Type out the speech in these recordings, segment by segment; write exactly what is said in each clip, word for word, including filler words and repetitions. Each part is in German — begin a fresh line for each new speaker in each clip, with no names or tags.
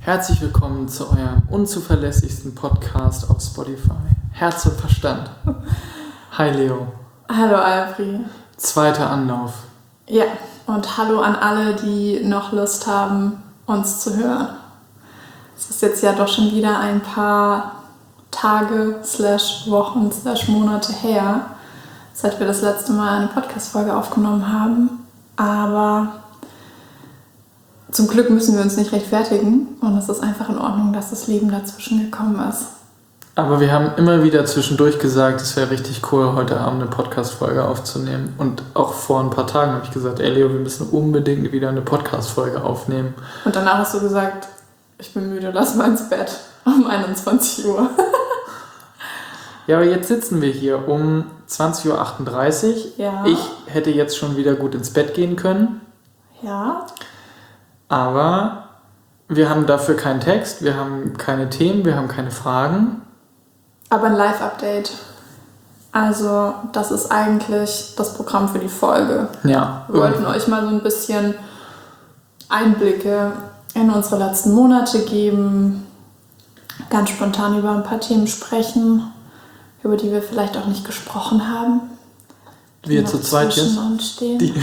Herzlich willkommen zu eurem unzuverlässigsten Podcast auf Spotify. Herz und Verstand. Hi Leo.
Hallo Albri.
Zweiter Anlauf.
Ja, und hallo an alle, die noch Lust haben, uns zu hören. Es ist jetzt ja doch schon wieder ein paar Tage, slash Wochen, slash Monate her, seit wir das letzte Mal eine Podcast-Folge aufgenommen haben. Aber zum Glück müssen wir uns nicht rechtfertigen und es ist einfach in Ordnung, dass das Leben dazwischen gekommen ist.
Aber wir haben immer wieder zwischendurch gesagt, es wäre richtig cool, heute Abend eine Podcast-Folge aufzunehmen. Und auch vor ein paar Tagen habe ich gesagt, ey Leo, wir müssen unbedingt wieder eine Podcast-Folge aufnehmen.
Und danach hast du gesagt, ich bin müde, lass mal ins Bett um einundzwanzig Uhr.
Ja, aber jetzt sitzen wir hier um zwanzig Uhr achtunddreißig.
Ja.
Ich hätte jetzt schon wieder gut ins Bett gehen können.
Ja.
Aber wir haben dafür keinen Text, wir haben keine Themen, wir haben keine Fragen.
Aber ein Live-Update. Also das ist eigentlich das Programm für die Folge.
Ja.
Wir wollten euch mal so ein bisschen Einblicke in unsere letzten Monate geben, ganz spontan über ein paar Themen sprechen, über die wir vielleicht auch nicht gesprochen haben.
Wir zu zweit jetzt?
Uns stehen.
Die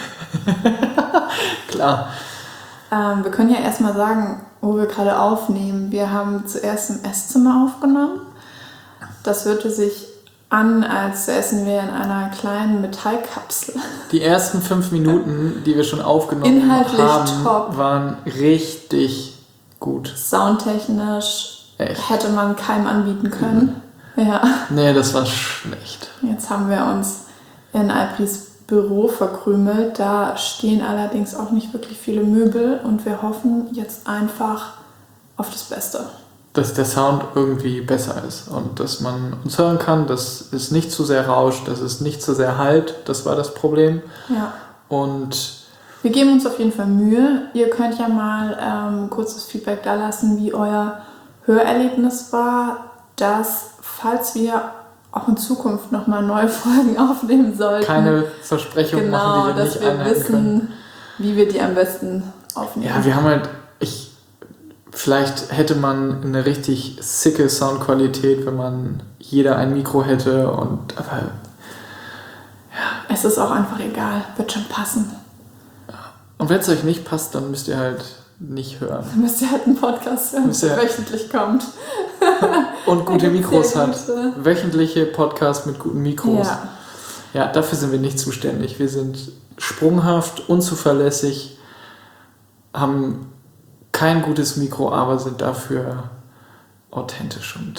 Klar.
Ähm, wir können ja erstmal sagen, wo wir gerade aufnehmen. Wir haben zuerst im Esszimmer aufgenommen. Das hörte sich an, als säßen wir in einer kleinen Metallkapsel.
Die ersten fünf Minuten, die wir schon aufgenommen
Inhaltlich
haben,
top.
waren richtig gut.
Soundtechnisch
Echt?
hätte man keinem anbieten können. Mhm. Ja.
Nee, das war schlecht.
Jetzt haben wir uns in Albris Büro verkrümelt. Da stehen allerdings auch nicht wirklich viele Möbel und wir hoffen jetzt einfach auf das Beste.
Dass der Sound irgendwie besser ist und dass man uns hören kann, dass es nicht zu sehr rauscht, dass es nicht zu sehr hallt. Das war das Problem.
Ja.
Und
wir geben uns auf jeden Fall Mühe. Ihr könnt ja mal ähm, kurzes Feedback da lassen, wie euer Hörerlebnis war, dass, falls wir auch in Zukunft nochmal neue Folgen aufnehmen sollten.
Keine Versprechungen
genau,
machen, die wir
dass
nicht
wir
einhalten
wissen,
können.
Wie wir die am besten aufnehmen.
Ja, wir haben halt, ich, vielleicht hätte man eine richtig sicke Soundqualität, wenn man jeder ein Mikro hätte und, aber,
ja. Es ist auch einfach egal, wird schon passen.
Und wenn es euch nicht passt, dann müsst ihr halt nicht hören.
Dann müsst ihr halt einen Podcast hören, der wöchentlich kommt.
Und gute Mikros hat.
Gute.
Wöchentliche Podcasts mit guten Mikros.
Ja.
Ja, dafür sind wir nicht zuständig. Wir sind sprunghaft, unzuverlässig, haben kein gutes Mikro, aber sind dafür authentisch und...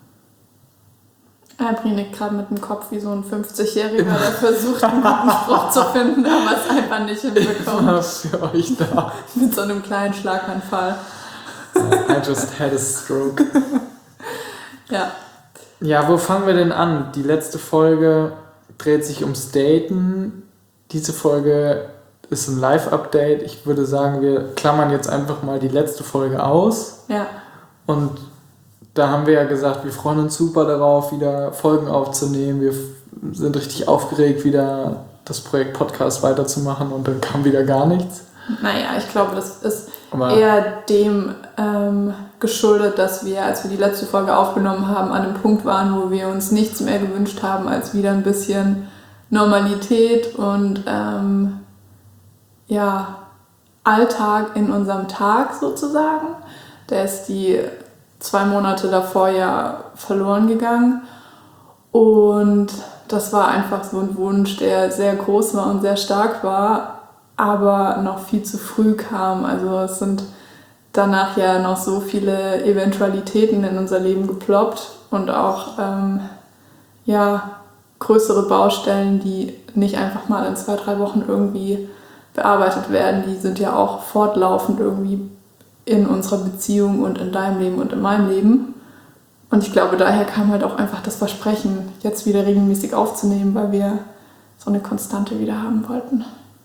Albri nickt gerade mit dem Kopf wie so ein fünfzigjähriger, der versucht, einen guten Spruch zu finden, aber es einfach nicht hinbekommt.
Immer für euch da.
Mit so einem kleinen Schlaganfall.
I just had a stroke.
Ja.
Ja, wo fangen wir denn an? Die letzte Folge dreht sich ums Daten. Diese Folge ist ein Live-Update. Ich würde sagen, wir klammern jetzt einfach mal die letzte Folge aus.
Ja.
Und da haben wir ja gesagt, wir freuen uns super darauf, wieder Folgen aufzunehmen. Wir sind richtig aufgeregt, wieder das Projekt Podcast weiterzumachen und dann kam wieder gar nichts.
Naja, ich glaube, das ist
Aber
eher dem ähm, geschuldet, dass wir, als wir die letzte Folge aufgenommen haben, an einem Punkt waren, wo wir uns nichts mehr gewünscht haben, als wieder ein bisschen Normalität und ähm, ja, Alltag in unserem Tag sozusagen. Der ist die zwei Monate davor ja verloren gegangen und das war einfach so ein Wunsch, der sehr groß war und sehr stark war, aber noch viel zu früh kam. Also es sind danach ja noch so viele Eventualitäten in unser Leben geploppt und auch ähm, ja, größere Baustellen, die nicht einfach mal in zwei, drei Wochen irgendwie bearbeitet werden, die sind ja auch fortlaufend irgendwie in unserer Beziehung und in deinem Leben und in meinem Leben. Und ich glaube, daher kam halt auch einfach das Versprechen, jetzt wieder regelmäßig aufzunehmen, weil wir so eine Konstante wieder haben wollten.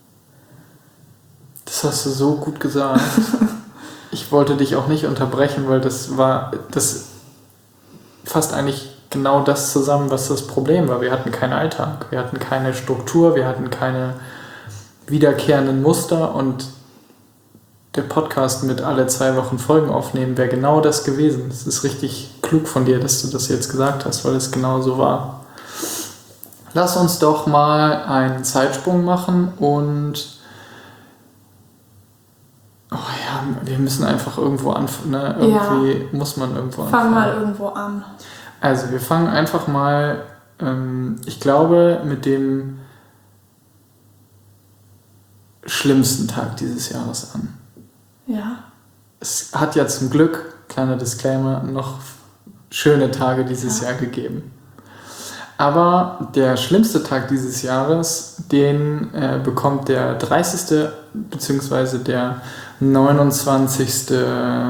Das hast du so gut gesagt. Ich wollte dich auch nicht unterbrechen, weil das war, das fasst eigentlich genau das zusammen, was das Problem war. Wir hatten keinen Alltag, wir hatten keine Struktur, wir hatten keine wiederkehrenden Muster und der Podcast mit alle zwei Wochen Folgen aufnehmen wäre genau das gewesen. Es ist richtig klug von dir, dass du das jetzt gesagt hast, weil es genau so war. Lass uns doch mal einen Zeitsprung machen und oh ja, wir müssen einfach irgendwo anfangen. Ne? Irgendwie ja. muss man irgendwo
anfangen. Fang mal irgendwo an.
Also wir fangen einfach mal, ähm, ich glaube, mit dem schlimmsten Tag dieses Jahres an.
Ja.
Es hat ja zum Glück, kleiner Disclaimer, noch schöne Tage dieses ja. Jahr gegeben. Aber der schlimmste Tag dieses Jahres, den äh, bekommt der dreißigste bzw. der neunundzwanzigste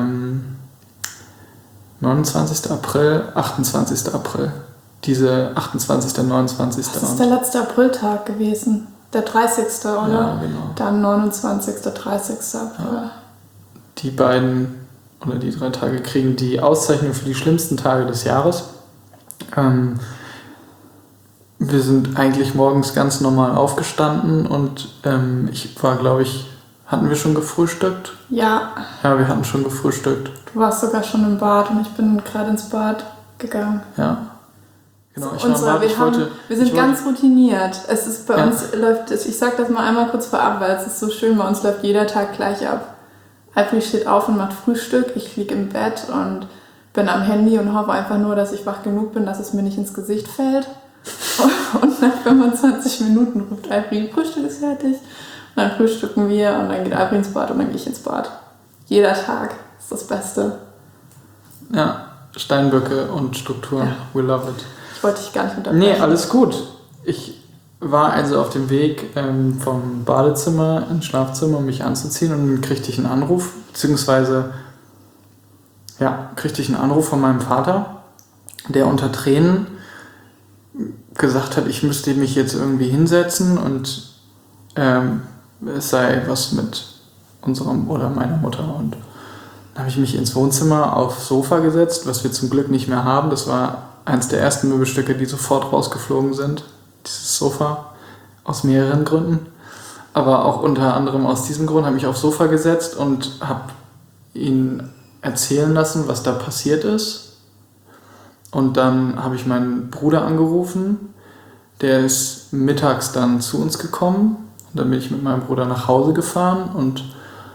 neunundzwanzigster April, achtundzwanzigster April. Diese achtundzwanzigster neunundzwanzigster
Das ist der letzte Apriltag gewesen. Der dreißigste oder?
Ja, genau.
Dann neunundzwanzigster dreißigster April. Ja.
Die beiden oder die drei Tage kriegen die Auszeichnung für die schlimmsten Tage des Jahres. Ähm, wir sind eigentlich morgens ganz normal aufgestanden und ähm, ich war, glaube ich, hatten wir schon gefrühstückt?
Ja.
Ja, wir hatten schon gefrühstückt.
Du warst sogar schon im Bad und ich bin gerade ins Bad gegangen.
Ja. Genau,
ich Unsere, war, wir, ich haben, wollte, wir sind ganz wollte, routiniert. Es ist bei ja. uns läuft, ich sag das mal einmal kurz vorab, weil es ist so schön, bei uns läuft jeder Tag gleich ab. Alfred steht auf und macht Frühstück, ich liege im Bett und bin am Handy und hoffe einfach nur, dass ich wach genug bin, dass es mir nicht ins Gesicht fällt. Und nach fünfundzwanzig Minuten ruft Alfred, Frühstück ist fertig. Und dann frühstücken wir und dann geht Alfred ins Bad und dann gehe ich ins Bad. Jeder Tag ist das Beste.
Ja, Steinböcke und Strukturen, ja. We love it.
Ich wollte dich gar nicht unterbrechen.
Nee, alles gut. Ich war also auf dem Weg ähm, vom Badezimmer ins Schlafzimmer, um mich anzuziehen, und dann kriegte ich einen Anruf, beziehungsweise ja, kriegte ich einen Anruf von meinem Vater, der unter Tränen gesagt hat, ich müsste mich jetzt irgendwie hinsetzen und ähm, es sei was mit unserem oder meiner Mutter. Und dann habe ich mich ins Wohnzimmer aufs Sofa gesetzt, was wir zum Glück nicht mehr haben. Das war eins der ersten Möbelstücke, die sofort rausgeflogen sind. Dieses Sofa, aus mehreren Gründen. Aber auch unter anderem aus diesem Grund habe ich aufs Sofa gesetzt und habe ihn erzählen lassen, was da passiert ist. Und dann habe ich meinen Bruder angerufen. Der ist mittags dann zu uns gekommen. Und dann bin ich mit meinem Bruder nach Hause gefahren. Und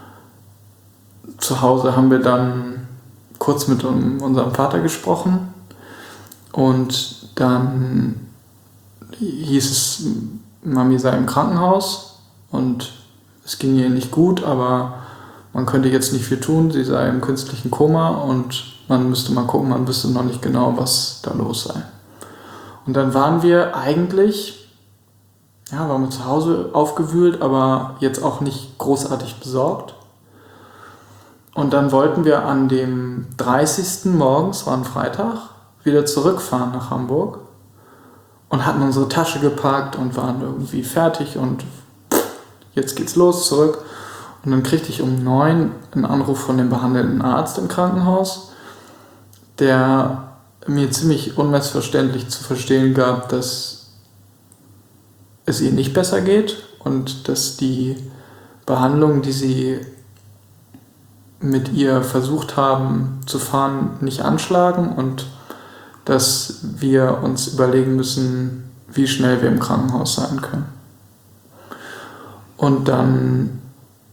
zu Hause haben wir dann kurz mit unserem Vater gesprochen. Und dann hieß es, Mami sei im Krankenhaus und es ging ihr nicht gut, aber man könnte jetzt nicht viel tun, sie sei im künstlichen Koma und man müsste mal gucken, man wüsste noch nicht genau, was da los sei. Und dann waren wir eigentlich, ja, waren wir zu Hause aufgewühlt, aber jetzt auch nicht großartig besorgt. Und dann wollten wir an dem dreißigsten morgens, war ein Freitag, wieder zurückfahren nach Hamburg und hatten unsere Tasche gepackt und waren irgendwie fertig und jetzt geht's los, zurück. Und dann kriegte ich um neun einen Anruf von dem behandelnden Arzt im Krankenhaus, der mir ziemlich unmissverständlich zu verstehen gab, dass es ihr nicht besser geht und dass die Behandlung, die sie mit ihr versucht haben zu fahren, nicht anschlagen und dass wir uns überlegen müssen, wie schnell wir im Krankenhaus sein können. Und dann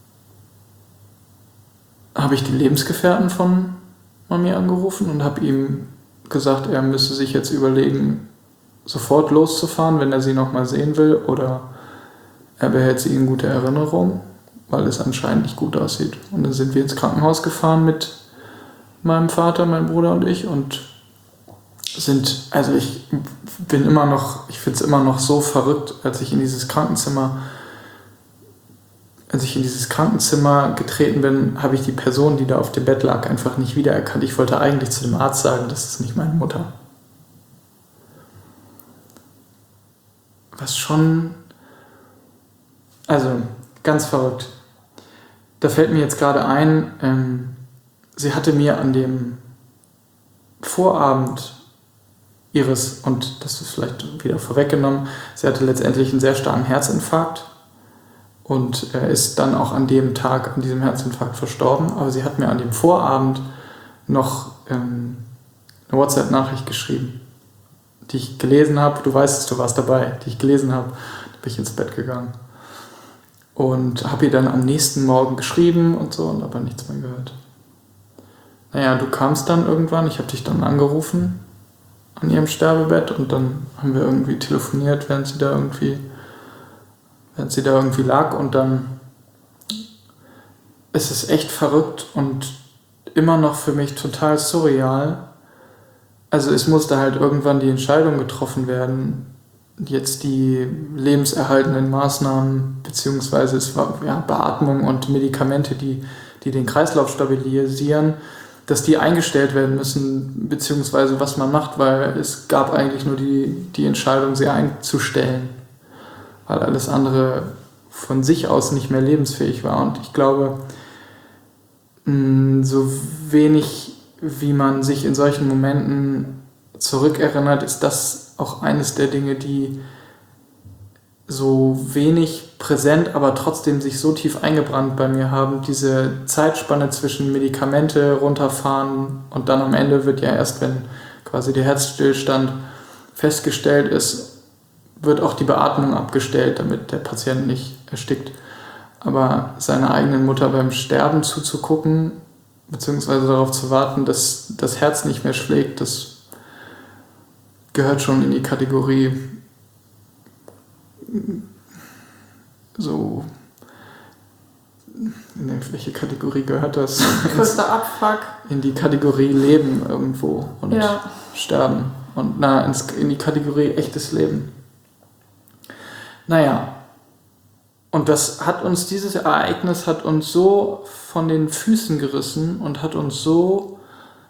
habe ich die Lebensgefährten von Mami angerufen und habe ihm gesagt, er müsse sich jetzt überlegen, sofort loszufahren, wenn er sie nochmal sehen will, oder er behält sie in guter Erinnerung, weil es anscheinend nicht gut aussieht. Und dann sind wir ins Krankenhaus gefahren mit meinem Vater, meinem Bruder und ich und sind, also ich bin immer noch, ich finde es immer noch so verrückt, als ich in dieses Krankenzimmer, als ich in dieses Krankenzimmer getreten bin, habe ich die Person, die da auf dem Bett lag, einfach nicht wiedererkannt. Ich wollte eigentlich zu dem Arzt sagen, das ist nicht meine Mutter. Was schon, also ganz verrückt. Da fällt mir jetzt gerade ein, ähm, sie hatte mir an dem Vorabend ihres, und das ist vielleicht wieder vorweggenommen, sie hatte letztendlich einen sehr starken Herzinfarkt Und er ist dann auch an dem Tag, an diesem Herzinfarkt verstorben. Aber sie hat mir an dem Vorabend noch ähm, eine WhatsApp-Nachricht geschrieben, die ich gelesen habe. Du weißt, du warst dabei, die ich gelesen habe. Da bin ich ins Bett gegangen. Und habe ihr dann am nächsten Morgen geschrieben und so und aber nichts mehr gehört. Naja, du kamst dann irgendwann, ich habe dich dann angerufen an ihrem Sterbebett und dann haben wir irgendwie telefoniert, während sie da irgendwie, während sie da irgendwie lag und dann ist es echt verrückt und immer noch für mich total surreal. Also es musste halt irgendwann die Entscheidung getroffen werden, jetzt die lebenserhaltenden Maßnahmen, beziehungsweise es war ja, Beatmung und Medikamente, die, die den Kreislauf stabilisieren, dass die eingestellt werden müssen, beziehungsweise was man macht, weil es gab eigentlich nur die, die Entscheidung, sie einzustellen, weil alles andere von sich aus nicht mehr lebensfähig war. Und ich glaube, so wenig wie man sich in solchen Momenten zurückerinnert, ist das auch eines der Dinge, die so wenig präsent, aber trotzdem sich so tief eingebrannt bei mir haben. Diese Zeitspanne zwischen Medikamente runterfahren und dann am Ende wird ja erst, wenn quasi der Herzstillstand festgestellt ist, wird auch die Beatmung abgestellt, damit der Patient nicht erstickt. Aber seiner eigenen Mutter beim Sterben zuzugucken, beziehungsweise darauf zu warten, dass das Herz nicht mehr schlägt, das gehört schon in die Kategorie so, in welche Kategorie gehört das?
Größter Abfuck.
In die Kategorie Leben irgendwo und
ja.
Sterben und na, ins, in die Kategorie echtes Leben. Naja, und das hat uns, dieses Ereignis hat uns so von den Füßen gerissen und hat uns so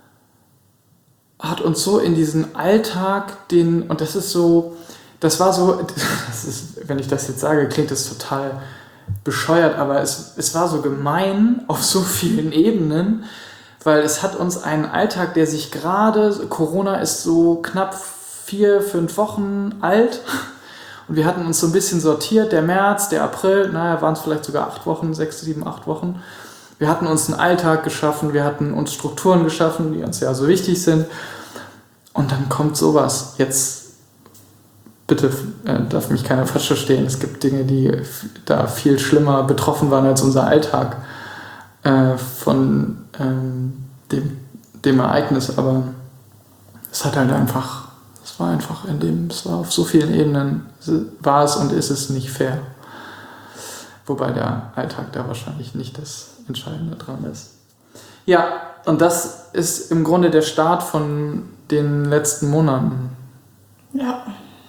hat uns so in diesen Alltag, den, und das ist so, das war so, das ist, wenn ich das jetzt sage, klingt das total bescheuert, aber es, es war so gemein auf so vielen Ebenen, weil es hat uns einen Alltag, der sich gerade, Corona ist so knapp vier, fünf Wochen alt und wir hatten uns so ein bisschen sortiert, der März, der April, naja, waren es vielleicht sogar acht Wochen, sechs, sieben, acht Wochen. Wir hatten uns einen Alltag geschaffen, wir hatten uns Strukturen geschaffen, die uns ja so wichtig sind. Und dann kommt sowas. Jetzt, bitte äh, darf mich keiner falsch verstehen, es gibt Dinge, die f- da viel schlimmer betroffen waren als unser Alltag äh, von ähm, dem, dem Ereignis. Aber es hat halt einfach, es war einfach in dem, es war auf so vielen Ebenen, war es und ist es nicht fair. Wobei der Alltag da wahrscheinlich nicht das Entscheidende dran ist. Ja, und das ist im Grunde der Start von den letzten Monaten.
Ja.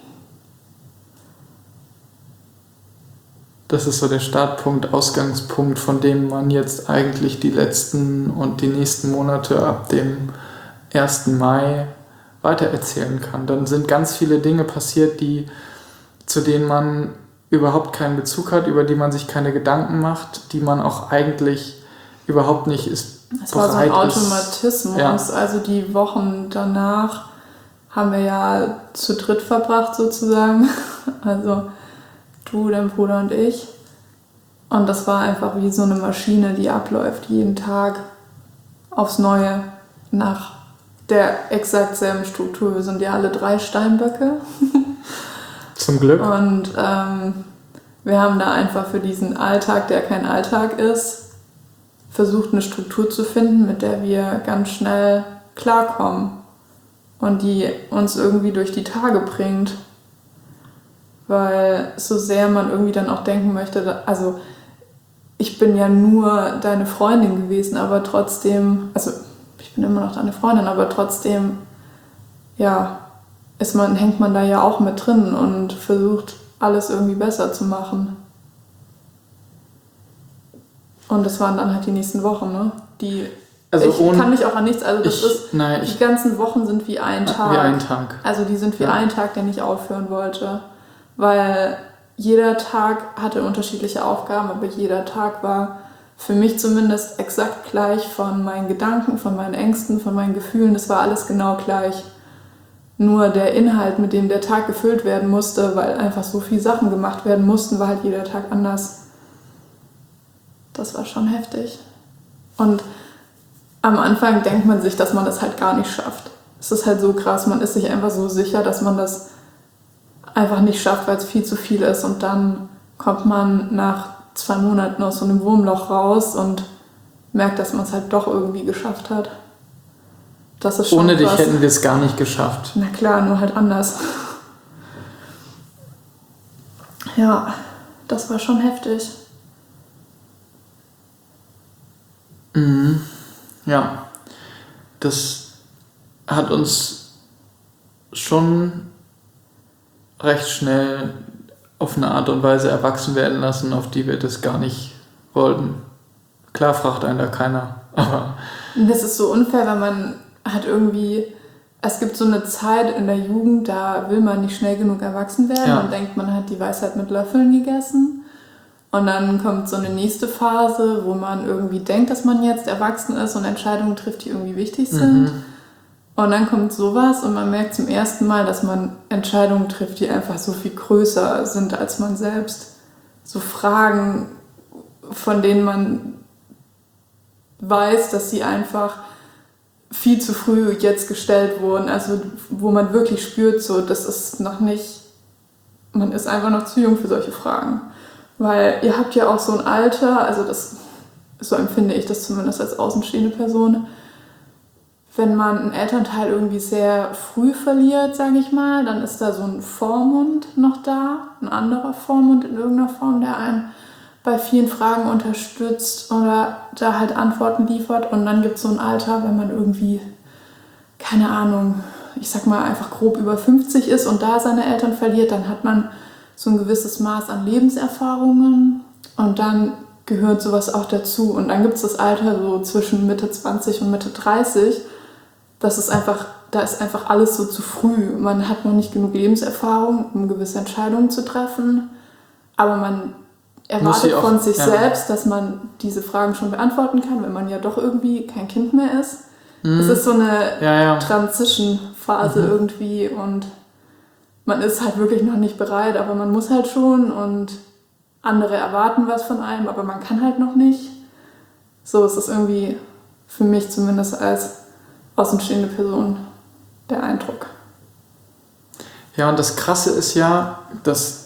Das ist so der Startpunkt, Ausgangspunkt, von dem man jetzt eigentlich die letzten und die nächsten Monate ab dem ersten Mai weitererzählen kann. Dann sind ganz viele Dinge passiert, die, zu denen man überhaupt keinen Bezug hat, über die man sich keine Gedanken macht, die man auch eigentlich überhaupt nicht ist.
Es war so ein
bereit ist.
Automatismus.
Ja.
Also die Wochen danach haben wir ja zu dritt verbracht sozusagen. Also du, dein Bruder und ich. Und das war einfach wie so eine Maschine, die abläuft jeden Tag aufs Neue nach der exakt selben Struktur. Wir sind ja alle drei Steinböcke.
Zum Glück.
Und ähm, wir haben da einfach für diesen Alltag, der kein Alltag ist, versucht eine Struktur zu finden, mit der wir ganz schnell klarkommen und die uns irgendwie durch die Tage bringt. Weil so sehr man irgendwie dann auch denken möchte, also ich bin ja nur deine Freundin gewesen, aber trotzdem, also ich bin immer noch deine Freundin, aber trotzdem, ja, ist man, hängt man da ja auch mit drin und versucht alles irgendwie besser zu machen. Und das waren dann halt die nächsten Wochen, ne? Die,
Also
ich
ohne,
kann mich auch an nichts, also das
ich,
ist,
nein,
die
ich,
ganzen Wochen sind wie ein Tag.
wie ein Tag.
Also die sind wie
Ja.
ein Tag, der nicht aufhören wollte. Weil jeder Tag hatte unterschiedliche Aufgaben, aber jeder Tag war für mich zumindest exakt gleich von meinen Gedanken, von meinen Ängsten, von meinen Gefühlen. Das war alles genau gleich. Nur der Inhalt, mit dem der Tag gefüllt werden musste, weil einfach so viele Sachen gemacht werden mussten, war halt jeder Tag anders. das war schon heftig. Und am Anfang denkt man sich, dass man das halt gar nicht schafft. Es ist halt so krass, man ist sich einfach so sicher, dass man das einfach nicht schafft, weil es viel zu viel ist. Und dann kommt man nach zwei Monaten aus so einem Wurmloch raus und merkt, dass man es halt doch irgendwie geschafft hat. Das ist schon
Ohne dich
krass.
hätten wir es gar nicht geschafft.
Na klar, nur halt anders. Ja, das war schon heftig.
Mhm. Ja, das hat uns schon recht schnell auf eine Art und Weise erwachsen werden lassen, auf die wir das gar nicht wollten. Klar fragt einen da keiner, aber...
Das ist so unfair, weil man hat irgendwie... Es gibt so eine Zeit in der Jugend, da will man nicht schnell genug erwachsen werden
Ja.
und denkt, man hat die Weisheit mit Löffeln gegessen. Und dann kommt so eine nächste Phase, wo man irgendwie denkt, dass man jetzt erwachsen ist und Entscheidungen trifft, die irgendwie wichtig sind.
Mhm.
Und dann kommt sowas und man merkt zum ersten Mal, dass man Entscheidungen trifft, die einfach so viel größer sind als man selbst. So Fragen, von denen man weiß, dass sie einfach viel zu früh jetzt gestellt wurden. Also wo man wirklich spürt, so, das ist noch nicht, man ist einfach noch zu jung für solche Fragen. Weil ihr habt ja auch so ein Alter, also das, so empfinde ich das zumindest als außenstehende Person, wenn man einen Elternteil irgendwie sehr früh verliert, sage ich mal, dann ist da so ein Vormund noch da, ein anderer Vormund in irgendeiner Form, der einen bei vielen Fragen unterstützt oder da halt Antworten liefert. Und dann gibt es so ein Alter, wenn man irgendwie, keine Ahnung, ich sag mal einfach grob über fünfzig ist und da seine Eltern verliert, dann hat man so ein gewisses Maß an Lebenserfahrungen und dann gehört sowas auch dazu. Und dann gibt es das Alter so zwischen Mitte zwanzig und Mitte dreißig. Das ist einfach, da ist einfach alles so zu früh. Man hat noch nicht genug Lebenserfahrung, um gewisse Entscheidungen zu treffen. Aber man erwartet
auch,
von sich
ja.
selbst, dass man diese Fragen schon beantworten kann, wenn man ja doch irgendwie kein Kind mehr ist.
Mhm.
Es ist so eine
Ja, ja.
Transition-Phase
Mhm.
irgendwie und man ist halt wirklich noch nicht bereit, aber man muss halt schon und andere erwarten was von einem, aber man kann halt noch nicht. So ist es irgendwie für mich zumindest als außenstehende Person der Eindruck.
Ja, und das Krasse ist ja, dass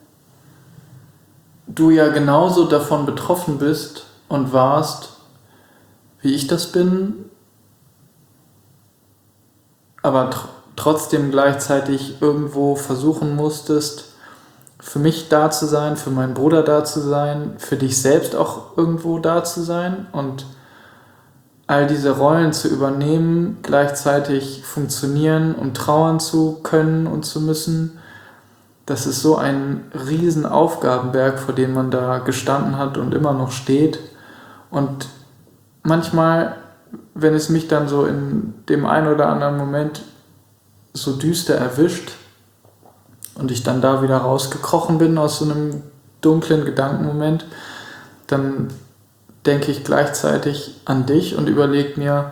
du ja genauso davon betroffen bist und warst, wie ich das bin, aber tr- trotzdem gleichzeitig irgendwo versuchen musstest, für mich da zu sein, für meinen Bruder da zu sein, für dich selbst auch irgendwo da zu sein und all diese Rollen zu übernehmen, gleichzeitig funktionieren und trauern zu können und zu müssen. Das ist so ein riesen Aufgabenberg, vor dem man da gestanden hat und immer noch steht. Und manchmal, wenn es mich dann so in dem einen oder anderen Moment so düster erwischt und ich dann da wieder rausgekrochen bin aus so einem dunklen Gedankenmoment, dann denke ich gleichzeitig an dich und überlege mir,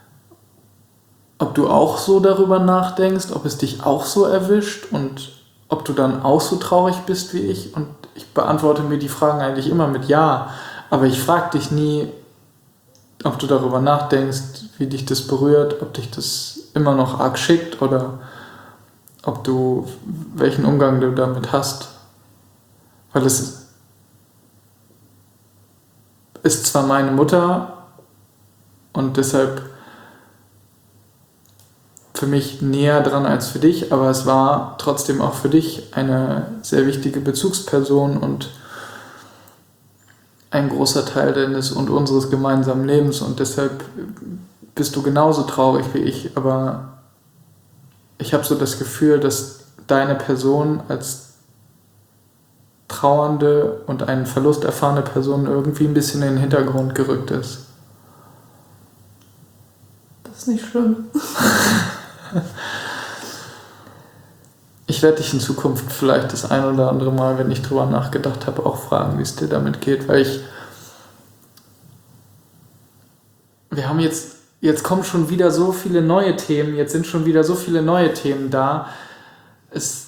ob du auch so darüber nachdenkst, ob es dich auch so erwischt und ob du dann auch so traurig bist wie ich. Und ich beantworte mir die Fragen eigentlich immer mit Ja, aber ich frage dich nie, ob du darüber nachdenkst, wie dich das berührt, ob dich das immer noch arg schickt oder ob du, welchen Umgang du damit hast. Weil es ist zwar meine Mutter und deshalb für mich näher dran als für dich, aber es war trotzdem auch für dich eine sehr wichtige Bezugsperson und ein großer Teil deines und unseres gemeinsamen Lebens und deshalb bist du genauso traurig wie ich, aber ich habe so das Gefühl, dass deine Person als trauernde und einen Verlust erfahrene Person irgendwie ein bisschen in den Hintergrund gerückt ist.
Das ist nicht schlimm.
Ich werde dich in Zukunft vielleicht das ein oder andere Mal, wenn ich drüber nachgedacht habe, auch fragen, wie es dir damit geht, weil ich wir haben jetzt, jetzt kommen schon wieder so viele neue Themen, jetzt sind schon wieder so viele neue Themen da. Es,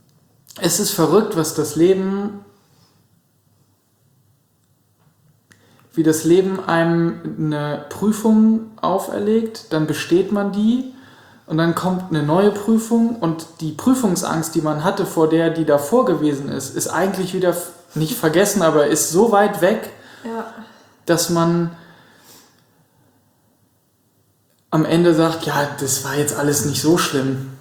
es ist verrückt, was das Leben wie das Leben einem eine Prüfung auferlegt, dann besteht man die und dann kommt eine neue Prüfung und die Prüfungsangst, die man hatte vor der, die davor gewesen ist, ist eigentlich wieder nicht vergessen, aber ist so weit weg,
Ja.
dass man am Ende sagt, ja, das war jetzt alles nicht so schlimm.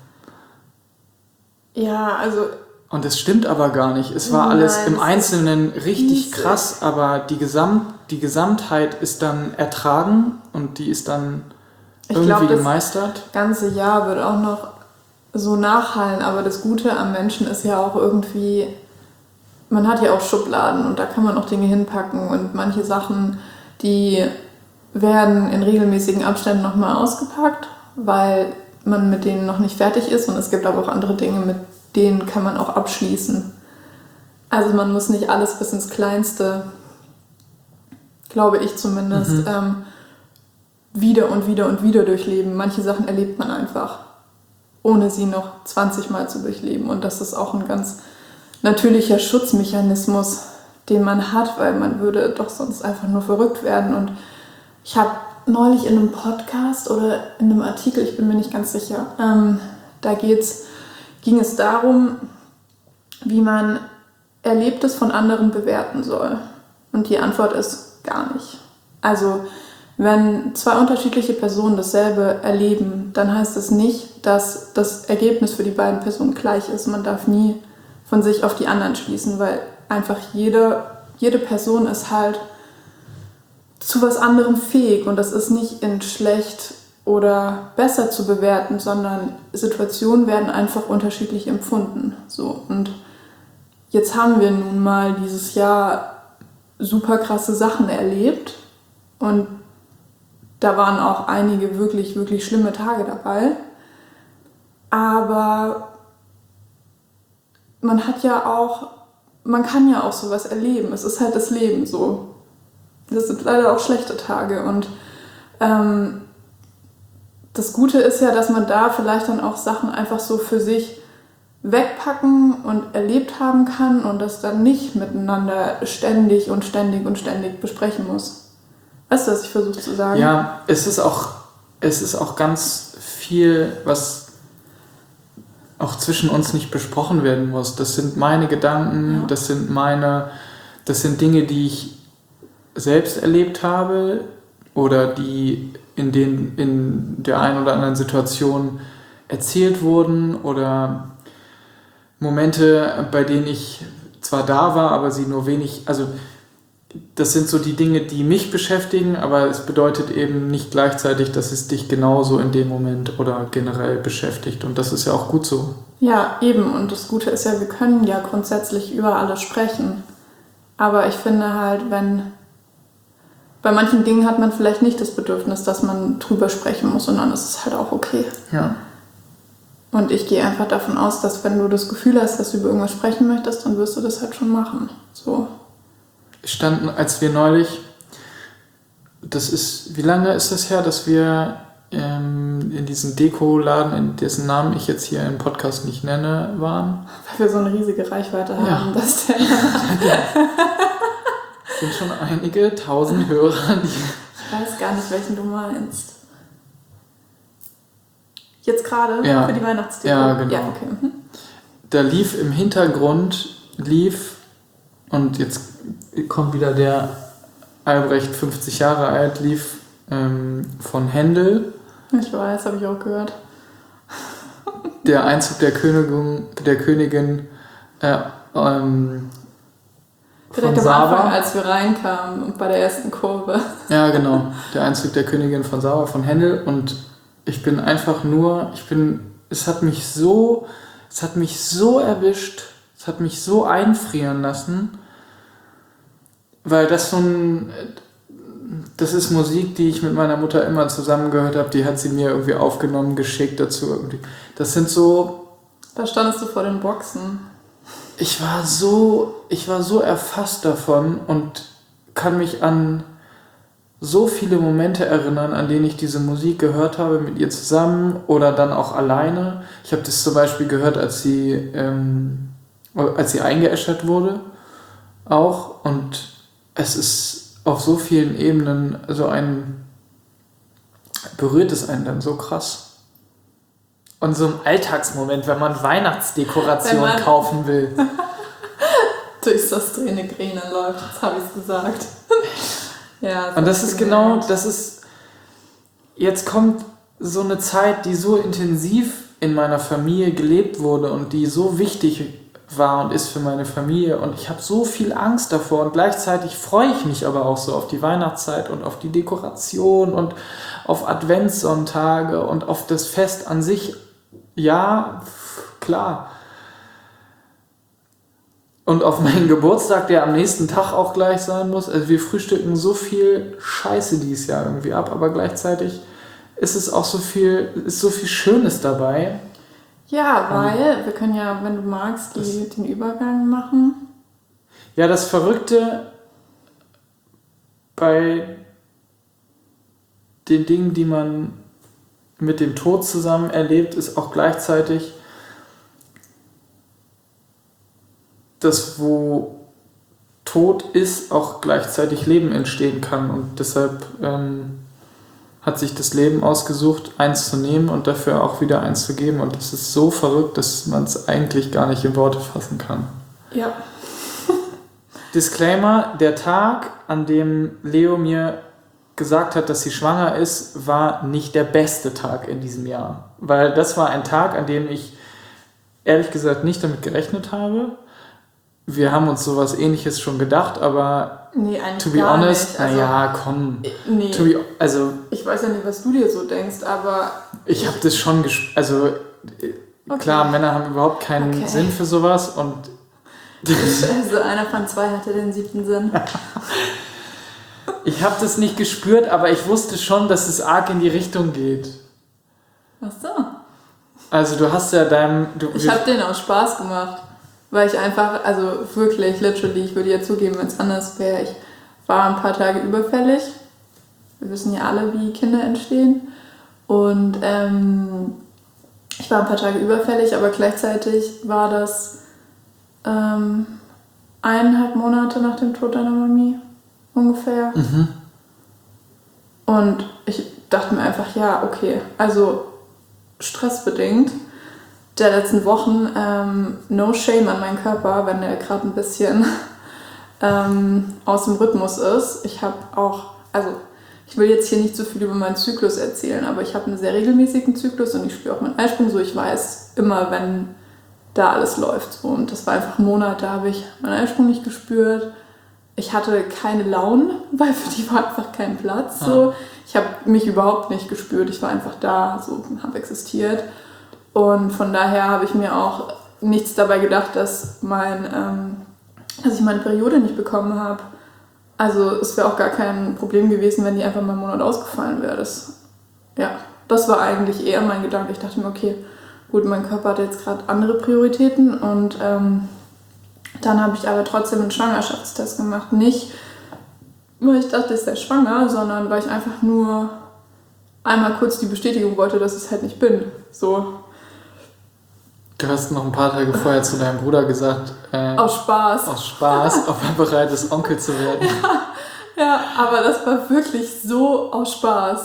Ja, also
Und das stimmt aber gar nicht. Es war alles
Nein,
im
es
Einzelnen richtig
riesig.
krass, aber die, Gesamt, die Gesamtheit ist dann ertragen und die ist dann
Ich
irgendwie
glaub, das-
gemeistert.
ganze Jahr wird auch noch so nachhallen, aber das Gute am Menschen ist ja auch irgendwie, man hat ja auch Schubladen und da kann man auch Dinge hinpacken und manche Sachen, die werden in regelmäßigen Abständen nochmal ausgepackt, weil man mit denen noch nicht fertig ist und es gibt aber auch andere Dinge, mit denen kann man auch abschließen. Also man muss nicht alles bis ins Kleinste, glaube ich zumindest,
Mhm.
ähm, wieder und wieder und wieder durchleben. Manche Sachen erlebt man einfach, ohne sie noch zwanzig Mal zu durchleben. Und das ist auch ein ganz natürlicher Schutzmechanismus, den man hat, weil man würde doch sonst einfach nur verrückt werden. Und ich habe neulich in einem Podcast oder in einem Artikel, ich bin mir nicht ganz sicher, ähm, da geht's, ging es darum, wie man Erlebtes von anderen bewerten soll. Und die Antwort ist gar nicht. Also wenn zwei unterschiedliche Personen dasselbe erleben, dann heißt es nicht, dass das Ergebnis für die beiden Personen gleich ist. Man darf nie von sich auf die anderen schließen, weil einfach jede, jede Person ist halt zu was anderem fähig und das ist nicht in schlecht oder besser zu bewerten, sondern Situationen werden einfach unterschiedlich empfunden. So. Und jetzt haben wir nun mal dieses Jahr super krasse Sachen erlebt und da waren auch einige wirklich, wirklich schlimme Tage dabei. Aber man hat ja auch, man kann ja auch sowas erleben. Es ist halt das Leben so. Das sind leider auch schlechte Tage. Und ähm, das Gute ist ja, dass man da vielleicht dann auch Sachen einfach so für sich wegpacken und erlebt haben kann und das dann nicht miteinander ständig und ständig und ständig besprechen muss. Weißt du, was ich versuche zu sagen?
Ja, es ist auch, es ist auch ganz viel, was auch zwischen uns nicht besprochen werden muss. Das sind meine Gedanken,
Ja.
das sind meine, das sind Dinge, die ich selbst erlebt habe oder die in, den, in der einen oder anderen Situation erzählt wurden oder Momente, bei denen ich zwar da war, aber sie nur wenig, also das sind so die Dinge, die mich beschäftigen, aber es bedeutet eben nicht gleichzeitig, dass es dich genauso in dem Moment oder generell beschäftigt und das ist ja auch gut so.
Ja, eben. Und das Gute ist ja, wir können ja grundsätzlich über alles sprechen. Aber ich finde halt, wenn bei manchen Dingen hat man vielleicht nicht das Bedürfnis, dass man drüber sprechen muss, sondern es ist halt auch okay.
Ja.
Und ich gehe einfach davon aus, dass wenn du das Gefühl hast, dass du über irgendwas sprechen möchtest, dann wirst du das halt schon machen. So.
Standen, als wir neulich, das ist, wie lange ist das her, dass wir ähm, in diesem Dekoladen, in dessen Namen ich jetzt hier im Podcast nicht nenne, waren?
Weil wir so eine riesige Reichweite haben,
Ja.
dass der...
Es sind schon einige tausend Hörer, die...
Ich weiß gar nicht, welchen du meinst. Jetzt gerade?
Ja.
Für die Weihnachtsdeko?
Ja, genau.
Ja, okay. Mhm.
Da lief im Hintergrund, lief, und jetzt kommt wieder der Albrecht, fünfzig Jahre alt, lief ähm, von Händel,
Ich weiß, habe ich auch gehört.
der Einzug der Königin, der Königin äh, ähm,
Direkt
von
am Anfang,
Saba.
als wir reinkamen und bei der ersten Kurve.
Ja, genau. Der Einzug der Königin von Saba, von Händel. Und ich bin einfach nur, ich bin, es hat mich so, es hat mich so erwischt, es hat mich so einfrieren lassen, weil das so ein, das ist Musik, die ich mit meiner Mutter immer zusammen gehört habe, die hat sie mir irgendwie aufgenommen, geschickt dazu irgendwie. Das sind so,
Da standest du vor den Boxen.
ich war so, ich war so erfasst davon und kann mich an so viele Momente erinnern, an denen ich diese Musik gehört habe, mit ihr zusammen oder dann auch alleine. Ich habe das zum Beispiel gehört, als sie, ähm, als sie eingeäschert wurde auch und es ist auf so vielen Ebenen so ein berührt es einen dann so krass. Und so im Alltagsmoment, wenn man Weihnachtsdekoration wenn man kaufen will.
Durchs das Träne läuft, jetzt habe ich es gesagt. Ja,
und das ist genau, das ist, jetzt kommt so eine Zeit, die so intensiv in meiner Familie gelebt wurde und die so wichtig war und ist für meine Familie und ich habe so viel Angst davor und gleichzeitig freue ich mich aber auch so auf die Weihnachtszeit und auf die Dekoration und auf Adventssonntage und auf das Fest an sich. Ja, klar. Und auf meinen Geburtstag, der am nächsten Tag auch gleich sein muss. Also wir frühstücken so viel Scheiße dieses Jahr irgendwie ab, aber gleichzeitig ist es auch so viel, ist so viel Schönes dabei.
Ja, weil, wir können ja, wenn du magst, die, den Übergang machen.
Ja, das Verrückte bei den Dingen, die man mit dem Tod zusammen erlebt, ist auch gleichzeitig das, wo Tod ist, auch gleichzeitig Leben entstehen kann. Und deshalb ähm, hat sich das Leben ausgesucht, eins zu nehmen und dafür auch wieder eins zu geben. Und das ist so verrückt, dass man es eigentlich gar nicht in Worte fassen kann.
Ja.
Disclaimer, der Tag, an dem Leo mir gesagt hat, dass sie schwanger ist, war nicht der beste Tag in diesem Jahr. Weil das war ein Tag, an dem ich ehrlich gesagt nicht damit gerechnet habe. Wir haben uns sowas Ähnliches schon gedacht, aber
nee, eigentlich
to be
gar
honest,
nicht. Also,
naja, komm.
Nee.
To be, also,
ich weiß ja nicht, was du dir so denkst, aber...
Ich habe das schon... Gesp- also, okay. Klar, Männer haben überhaupt keinen okay. Sinn für sowas und...
Also einer von zwei hatte den siebten Sinn.
Ich habe das nicht gespürt, aber ich wusste schon, dass es arg in die Richtung geht.
Ach so.
Also du hast ja deinem... Du,
ich habe den auch Spaß gemacht. Weil ich einfach, also wirklich, literally, ich würde ja zugeben, wenn es anders wäre, ich war ein paar Tage überfällig. Wir wissen ja alle, wie Kinder entstehen. Und ähm, ich war ein paar Tage überfällig, aber gleichzeitig war das ähm, eineinhalb Monate nach dem Tod deiner Mami ungefähr.
Mhm.
Und ich dachte mir einfach, ja, okay, also stressbedingt. Der letzten Wochen, ähm, no shame an meinen Körper, wenn der gerade ein bisschen ähm, aus dem Rhythmus ist. Ich habe auch, also ich will jetzt hier nicht so viel über meinen Zyklus erzählen, aber ich habe einen sehr regelmäßigen Zyklus und ich spüre auch meinen Eisprung so. Ich weiß immer, wenn da alles läuft. Und das war einfach ein Monat, da habe ich meinen Eisprung nicht gespürt. Ich hatte keine Launen, weil für die war einfach kein Platz. So. Ich habe mich überhaupt nicht gespürt. Ich war einfach da, so habe existiert. Und von daher habe ich mir auch nichts dabei gedacht, dass, mein, ähm, dass ich meine Periode nicht bekommen habe. Also es wäre auch gar kein Problem gewesen, wenn die einfach mal einen Monat ausgefallen wäre. Das, ja, das war eigentlich eher mein Gedanke. Ich dachte mir, okay, gut, mein Körper hat jetzt gerade andere Prioritäten. Und ähm, dann habe ich aber trotzdem einen Schwangerschaftstest gemacht. Nicht, weil ich dachte, ich sei schwanger, sondern weil ich einfach nur einmal kurz die Bestätigung wollte, dass ich es halt nicht bin. So.
Du hast noch ein paar Tage vorher zu deinem Bruder gesagt, äh,
aus Spaß,
aus Spaß, ob er bereit ist, Onkel zu werden.
Ja, ja, aber das war wirklich so aus Spaß,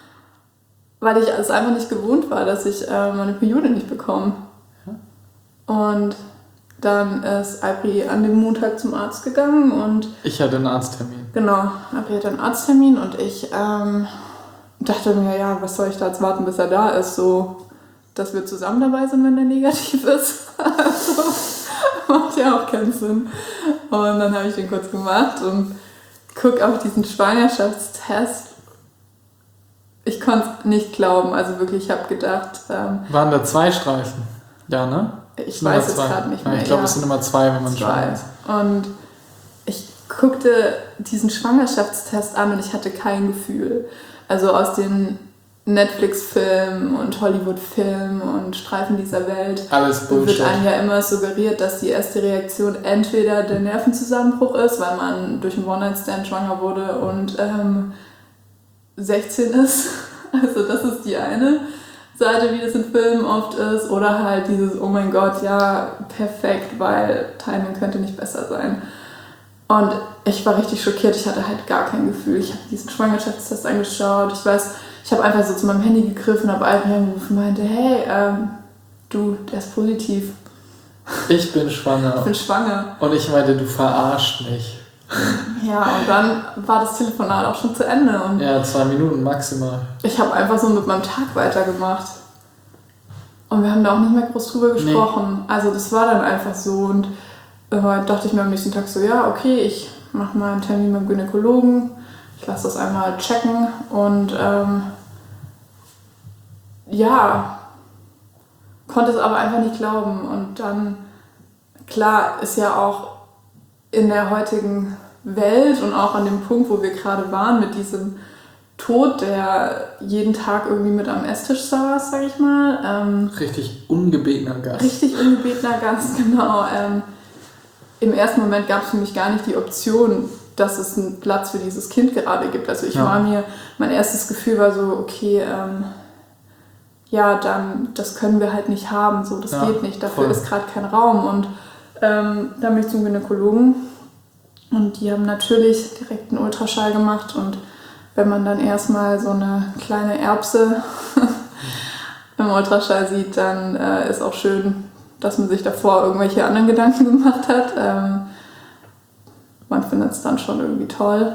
weil ich es einfach nicht gewohnt war, dass ich äh, meine Periode nicht bekomme. Ja. Und dann ist Albri an dem Montag zum Arzt gegangen und...
Ich hatte einen Arzttermin.
Genau, Albri hatte einen Arzttermin und ich ähm, dachte mir, ja, was soll ich da jetzt warten, bis er da ist, so... dass wir zusammen dabei sind, wenn der negativ ist. Also, macht ja auch keinen Sinn. Und dann habe ich den kurz gemacht und gucke auf diesen Schwangerschaftstest. Ich konnte es nicht glauben. Also wirklich, ich habe gedacht... Ähm,
Waren da zwei Streifen? Ja, ne?
Ich weiß jetzt gerade nicht mehr.
Ja, ich glaube,
ja.
es sind immer zwei, wenn man schwanger ist.
Und ich guckte diesen Schwangerschaftstest an und ich hatte kein Gefühl. Also aus den Netflix-Film und Hollywood-Film und Streifen dieser Welt.
Alles Bullshit.
Wird einem ja immer suggeriert, dass die erste Reaktion entweder der Nervenzusammenbruch ist, weil man durch einen One-Night-Stand schwanger wurde und ähm, sechzehn ist. Also das ist die eine Seite, wie das in Filmen oft ist. Oder halt dieses, oh mein Gott, ja, perfekt, weil Timing könnte nicht besser sein. Und ich war richtig schockiert, ich hatte halt gar kein Gefühl. Ich habe diesen Schwangerschaftstest angeschaut, ich weiß, ich habe einfach so zu meinem Handy gegriffen, habe Alpen angerufen und meinte, hey, ähm, du, der ist positiv.
Ich bin schwanger.
Ich bin schwanger.
Und ich meinte, du verarscht mich.
Ja, und dann war das Telefonat auch schon zu Ende. Und
ja, zwei Minuten maximal.
Ich habe einfach so mit meinem Tag weitergemacht. Und wir haben da auch nicht mehr groß drüber gesprochen. Nee. Also das war dann einfach so. Und äh, dachte ich mir am nächsten Tag so, ja, okay, ich mache mal einen Termin beim Gynäkologen. Ich lasse das einmal checken. Und ähm, ja, konnte es aber einfach nicht glauben. Und dann, klar, ist ja auch in der heutigen Welt und auch an dem Punkt, wo wir gerade waren, mit diesem Tod, der jeden Tag irgendwie mit am Esstisch saß, sag ich mal. Ähm,
richtig ungebetener Gast.
Richtig ungebetener Gast, genau. Ähm, Im ersten Moment gab es für mich gar nicht die Option, dass es einen Platz für dieses Kind gerade gibt. Also ich ja. war mir, mein erstes Gefühl war so, okay, ähm, ja, dann, das können wir halt nicht haben, so, das ja, geht nicht, dafür voll. Ist gerade kein Raum. Und ähm, dann bin ich zum Gynäkologen und die haben natürlich direkt einen Ultraschall gemacht und wenn man dann erstmal so eine kleine Erbse im Ultraschall sieht, dann äh, ist auch schön, dass man sich davor irgendwelche anderen Gedanken gemacht hat. Ähm, man findet es dann schon irgendwie toll.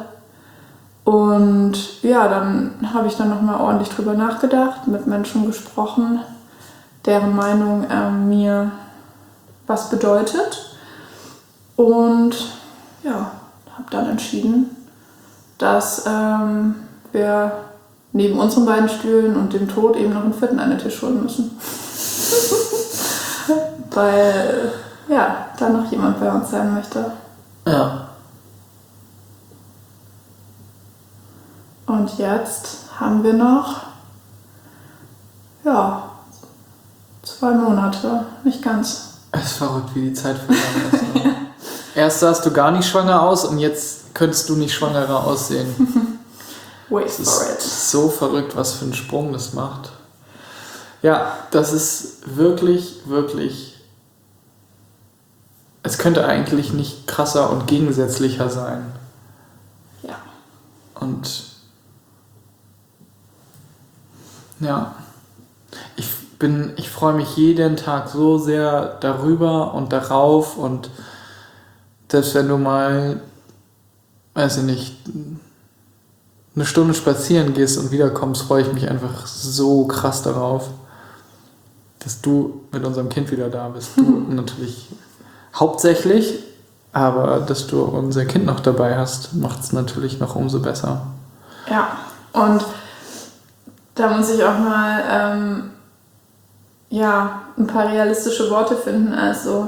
Und ja, dann habe ich dann nochmal ordentlich drüber nachgedacht, mit Menschen gesprochen, deren Meinung ähm, mir was bedeutet. Und ja, habe dann entschieden, dass ähm, wir neben unseren beiden Stühlen und dem Tod eben noch einen vierten an den Tisch holen müssen. Weil, ja, da noch jemand bei uns sein möchte.
Ja.
Und jetzt haben wir noch, ja, zwei Monate, nicht ganz.
Es ist verrückt, wie die Zeit vergangen ist. Ne? Erst sahst du gar nicht schwanger aus und jetzt könntest du nicht schwangerer aussehen.
Wait for it.
Es ist so verrückt, was für einen Sprung das macht. Ja, das ist wirklich, wirklich... Es könnte eigentlich nicht krasser und gegensätzlicher sein.
Ja.
Und... Ja, ich bin, ich freue mich jeden Tag so sehr darüber und darauf und selbst wenn du mal, weiß ich nicht, eine Stunde spazieren gehst und wiederkommst, freue ich mich einfach so krass darauf, dass du mit unserem Kind wieder da bist. Du natürlich hauptsächlich, aber dass du unser Kind noch dabei hast, macht es natürlich noch umso besser.
Ja, und da muss ich auch mal ähm, ja, ein paar realistische Worte finden. Also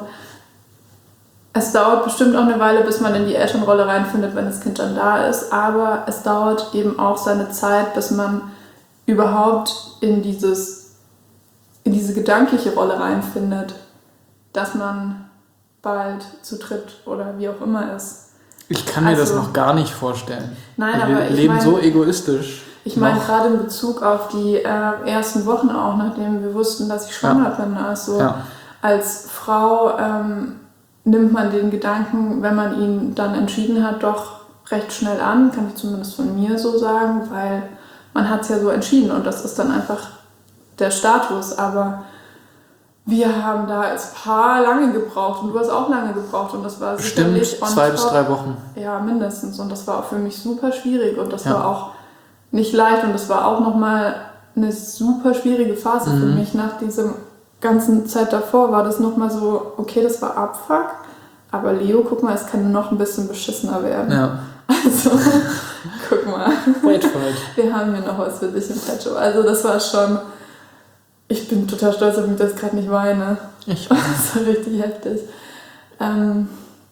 es dauert bestimmt auch eine Weile, bis man in die Elternrolle reinfindet, wenn das Kind dann da ist. Aber es dauert eben auch seine Zeit, bis man überhaupt in, dieses, in diese gedankliche Rolle reinfindet, dass man bald zu dritt oder wie auch immer ist.
Ich kann mir
also,
das noch gar nicht vorstellen.
Nein,
wir
aber ich
leben
mein,
so egoistisch.
Ich meine gerade in Bezug auf die äh, ersten Wochen auch, nachdem wir wussten, dass ich schwanger ja. bin. Also ja. als Frau ähm, nimmt man den Gedanken, wenn man ihn dann entschieden hat, doch recht schnell an, kann ich zumindest von mir so sagen, weil man hat es ja so entschieden und das ist dann einfach der Status. Aber wir haben da als Paar lange gebraucht und du hast auch lange gebraucht und das war
bestimmt zwei bis drei Wochen.
Ja, mindestens und das war auch für mich super schwierig und das ja. war auch nicht leicht und das war auch nochmal eine super schwierige Phase mhm. für mich. Nach dieser ganzen Zeit davor war das nochmal so, okay, das war Abfuck, aber Leo, guck mal, es kann noch ein bisschen beschissener werden.
Ja.
Also, guck mal.
Wait for it.
Wir haben hier noch was für dich im Petto. Also das war schon, ich bin total stolz, dass ich das gerade nicht weine.
Ich weiß.
Das war richtig heftig. Ähm,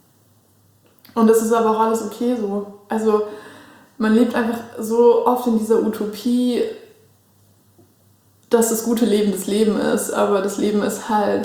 und das ist aber auch alles okay so. Also man lebt einfach so oft in dieser Utopie, dass das gute Leben das Leben ist, aber das Leben ist halt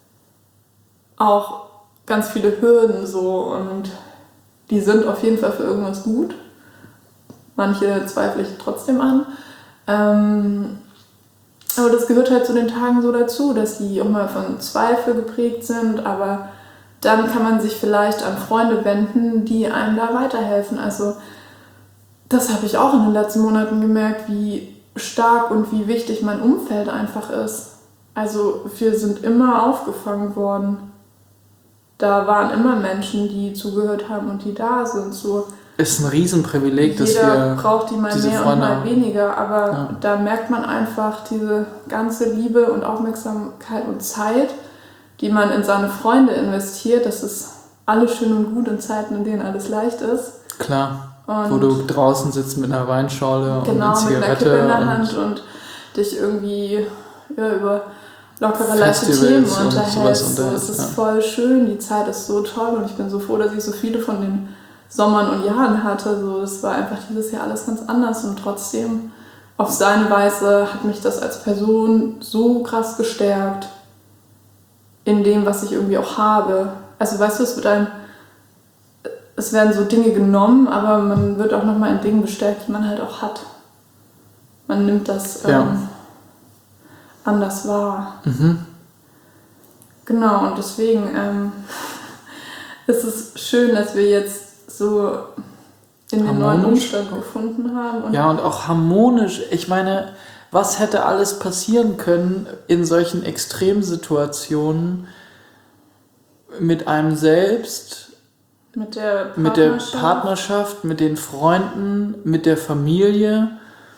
auch ganz viele Hürden so und die sind auf jeden Fall für irgendwas gut. Manche zweifle ich trotzdem an. Ähm, aber das gehört halt zu den Tagen so dazu, dass die auch mal von Zweifel geprägt sind, aber dann kann man sich vielleicht an Freunde wenden, die einem da weiterhelfen. Also das habe ich auch in den letzten Monaten gemerkt, wie stark und wie wichtig mein Umfeld einfach ist. Also wir sind immer aufgefangen worden. Da waren immer Menschen, die zugehört haben und die da sind. So,
ist ein Riesenprivileg, dass wir
jeder braucht die mal
diese
mehr und
Freunde
mal
haben.
weniger, aber
Ja.
da merkt man einfach diese ganze Liebe und Aufmerksamkeit und Zeit, die man in seine Freunde investiert. Das ist alles schön und gut in Zeiten, in denen alles leicht ist.
Klar,
Und
wo du draußen sitzt mit einer Weinschorle und
genau,
einer
mit einer Kippe
Zigarette
in der
und
Hand und dich irgendwie ja, über lockere, leichte
Festivals
Themen
und sowas
unterhältst. So,
unterhältst,
es ist
ja.
voll schön, die Zeit ist so toll und ich bin so froh, dass ich so viele von den Sommern und Jahren hatte. So, es war einfach dieses Jahr alles ganz anders und trotzdem auf seine Weise hat mich das als Person so krass gestärkt in dem, was ich irgendwie auch habe. Also weißt du, es wird einem, es werden so Dinge genommen, aber man wird auch nochmal in Dingen bestärkt, die man halt auch hat. Man nimmt das ähm,
Ja.
anders wahr.
Mhm.
Genau, und deswegen ähm, ist es schön, dass wir jetzt so in den neuen
Harmonisch.
Umstand gefunden haben. Und
Ja, und auch harmonisch. Ich meine, was hätte alles passieren können in solchen Extremsituationen mit einem selbst,
mit der
mit der
Partnerschaft.
Partnerschaft, mit den Freunden, mit der Familie?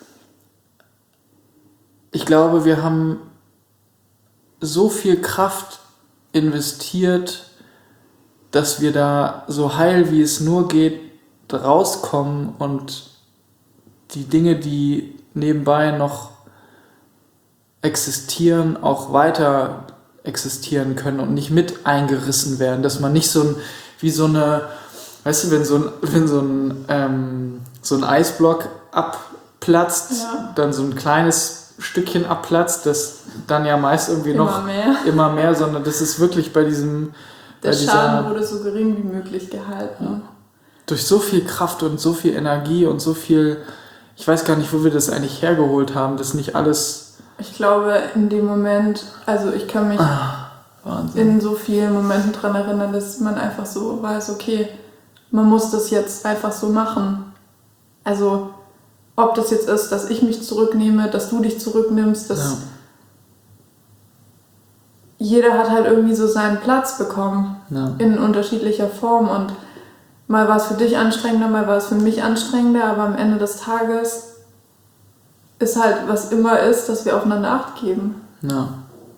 Ich glaube, wir haben so viel Kraft investiert, dass wir da so heil wie es nur geht rauskommen und die Dinge, die nebenbei noch existieren, auch weiter existieren können und nicht mit eingerissen werden, dass man nicht so ein, wie so eine, weißt du, wenn so ein, wenn so ein, ähm, so ein Eisblock abplatzt,
Ja.
dann so ein kleines Stückchen abplatzt, das dann ja meist irgendwie
Immer
noch
mehr.
immer mehr, sondern das ist wirklich bei diesem,
Der
bei dieser,
Schaden wurde so gering wie möglich gehalten.
durch so viel Kraft und so viel Energie und so viel, ich weiß gar nicht, wo wir das eigentlich hergeholt haben, das nicht alles
Ich glaube, in dem Moment, also ich kann mich
ah, Wahnsinn.
in so vielen Momenten daran erinnern, dass man einfach so weiß, okay, man muss das jetzt einfach so machen. Also ob das jetzt ist, dass ich mich zurücknehme, dass du dich zurücknimmst, dass
Ja.
jeder hat halt irgendwie so seinen Platz bekommen
Ja.
in unterschiedlicher Form und mal war es für dich anstrengender, mal war es für mich anstrengender, aber am Ende des Tages ist halt, was immer ist, dass wir aufeinander Acht geben.
Ja.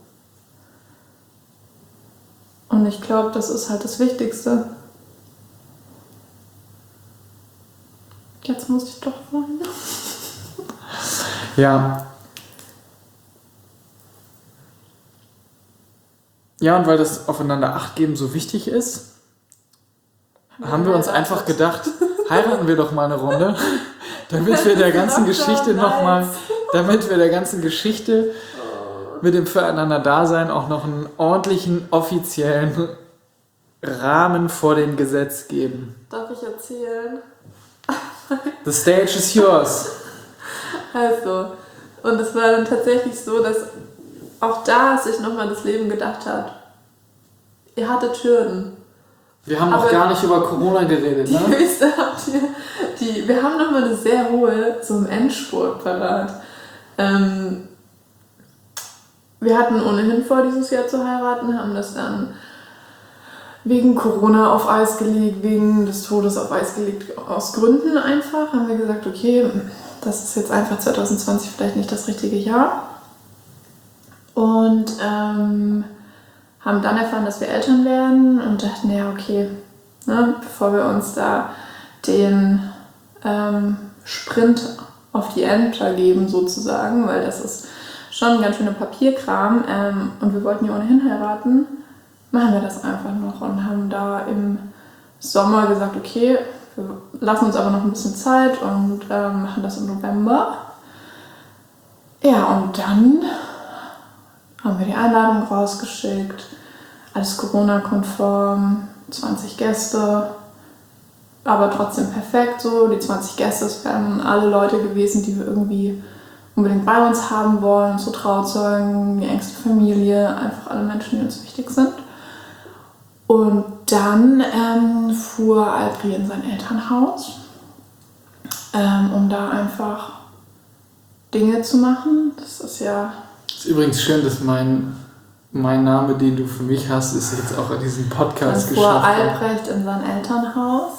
Und ich glaube, das ist halt das Wichtigste. Jetzt muss ich doch weinen.
Ja. Ja, und weil das Aufeinander Acht geben so wichtig ist, haben wir uns einfach gedacht, heiraten wir doch mal eine Runde, damit wir der ganzen Geschichte nochmal, damit wir der ganzen Geschichte mit dem Füreinander-Dasein auch noch einen ordentlichen, offiziellen Rahmen vor dem Gesetz geben.
Darf ich erzählen?
The stage is yours.
Also, und es war dann tatsächlich so, dass auch da sich nochmal das Leben gedacht hat, ihr hattet Hürden.
Wir haben noch
Aber
gar nicht über Corona geredet,
Die
ne?
höchste habt ihr, die, wir haben nochmal eine sehr hohe, so im Endspurt parat. Ähm, wir hatten ohnehin vor, dieses Jahr zu heiraten, haben das dann wegen Corona auf Eis gelegt, wegen des Todes auf Eis gelegt, aus Gründen einfach. Haben wir gesagt, okay, das ist jetzt einfach zwanzig zwanzig vielleicht nicht das richtige Jahr. Und ähm, haben dann erfahren, dass wir Eltern werden und dachten, ja okay, ne, bevor wir uns da den ähm, Sprint auf die Ämter geben sozusagen, weil das ist schon ein ganz schöner Papierkram ähm, und wir wollten ja ohnehin heiraten, machen wir das einfach noch und haben da im Sommer gesagt, okay, wir lassen uns aber noch ein bisschen Zeit und ähm, machen das im November. Ja, und dann haben wir die Einladung rausgeschickt, alles Corona-konform, zwanzig Gäste, aber trotzdem perfekt so. Die zwanzig Gäste, es wären alle Leute gewesen, die wir irgendwie unbedingt bei uns haben wollen, so Trauzeugen, die engste Familie, einfach alle Menschen, die uns wichtig sind. Und dann ähm, fuhr Albri in sein Elternhaus, ähm, um da einfach Dinge zu machen. Das ist ja...
Ist übrigens schön, dass mein, mein Name, den du für mich hast, ist jetzt auch in diesem Podcast
dann fuhr
geschafft.
Albrecht in sein Elternhaus,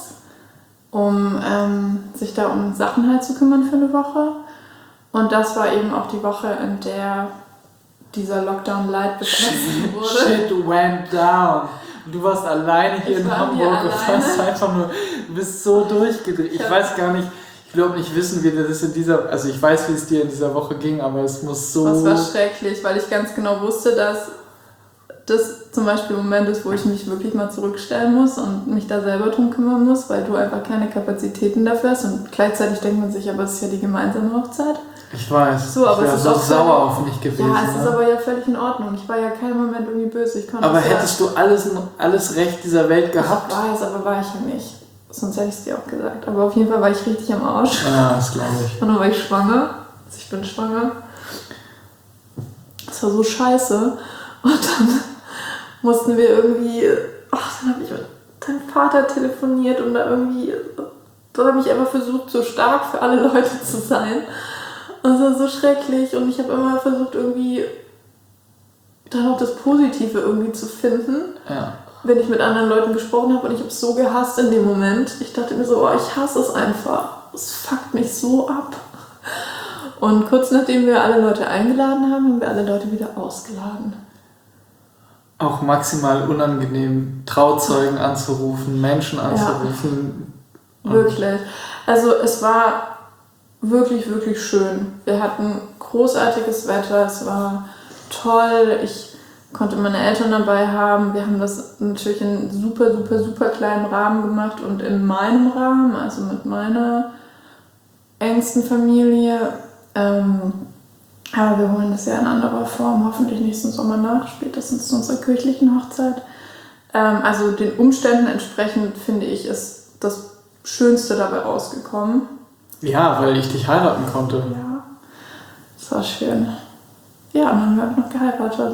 um ähm, sich da um Sachen halt zu kümmern für eine Woche. Und das war eben auch die Woche, in der dieser Lockdown Light beschlossen wurde.
Shit went down. Du warst alleine hier
Ich
in
war
Hamburg
hier
und
alleine.
hast einfach nur, du bist so durchgedreht. Ich
Ja.
weiß gar nicht, ich glaube nicht wissen, wie dir das in dieser, also ich weiß, wie es dir in dieser Woche ging, aber es muss so...
Das war schrecklich, weil ich ganz genau wusste, dass das zum Beispiel ein Moment ist, wo ich mich wirklich mal zurückstellen muss und mich da selber drum kümmern muss, weil du einfach keine Kapazitäten dafür hast. Und gleichzeitig denkt man sich, aber es ist ja die gemeinsame Hochzeit.
Ich weiß,
So, aber
ich wäre
es ist
so
auch
sauer
völlig-
auf mich gewesen.
Ja, es ist
ne?
aber ja völlig in Ordnung. Ich war ja keinen Moment irgendwie böse. Ich konnte
aber
es ja-
hättest du alles, alles Recht dieser Welt gehabt?
Ich weiß, aber war ich ja nicht. Sonst hätte ich es dir auch gesagt. Aber auf jeden Fall war ich richtig am Arsch.
Ja, das glaube ich.
Und dann war ich schwanger. Also ich bin schwanger. Das war so scheiße. Und dann mussten wir irgendwie... Ach, dann habe ich mit deinem Vater telefoniert und da irgendwie... Da habe ich einfach versucht, so stark für alle Leute zu sein. Und es war so schrecklich. Und ich habe immer versucht, irgendwie dann auch das Positive irgendwie zu finden.
Ja.
Wenn ich mit anderen Leuten gesprochen habe und ich habe es so gehasst in dem Moment. Ich dachte mir so, oh, ich hasse es einfach. Es fuckt mich so ab. Und kurz nachdem wir alle Leute eingeladen haben, haben wir alle Leute wieder ausgeladen.
Auch maximal unangenehm, Trauzeugen anzurufen, Menschen anzurufen. Und
Wirklich. Also es war wirklich, wirklich schön. Wir hatten großartiges Wetter, es war toll. Ich konnte meine Eltern dabei haben. Wir haben das natürlich in super, super, super kleinen Rahmen gemacht und in meinem Rahmen, also mit meiner engsten Familie. Ähm, aber wir holen das ja in anderer Form, hoffentlich nächsten Sommer nach, spätestens zu unserer kirchlichen Hochzeit. Ähm, also den Umständen entsprechend, finde ich, ist das Schönste dabei rausgekommen.
Ja, weil ich dich heiraten konnte.
Ja, das war schön. Ja, und dann haben wir auch noch geheiratet.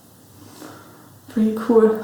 Pretty cool.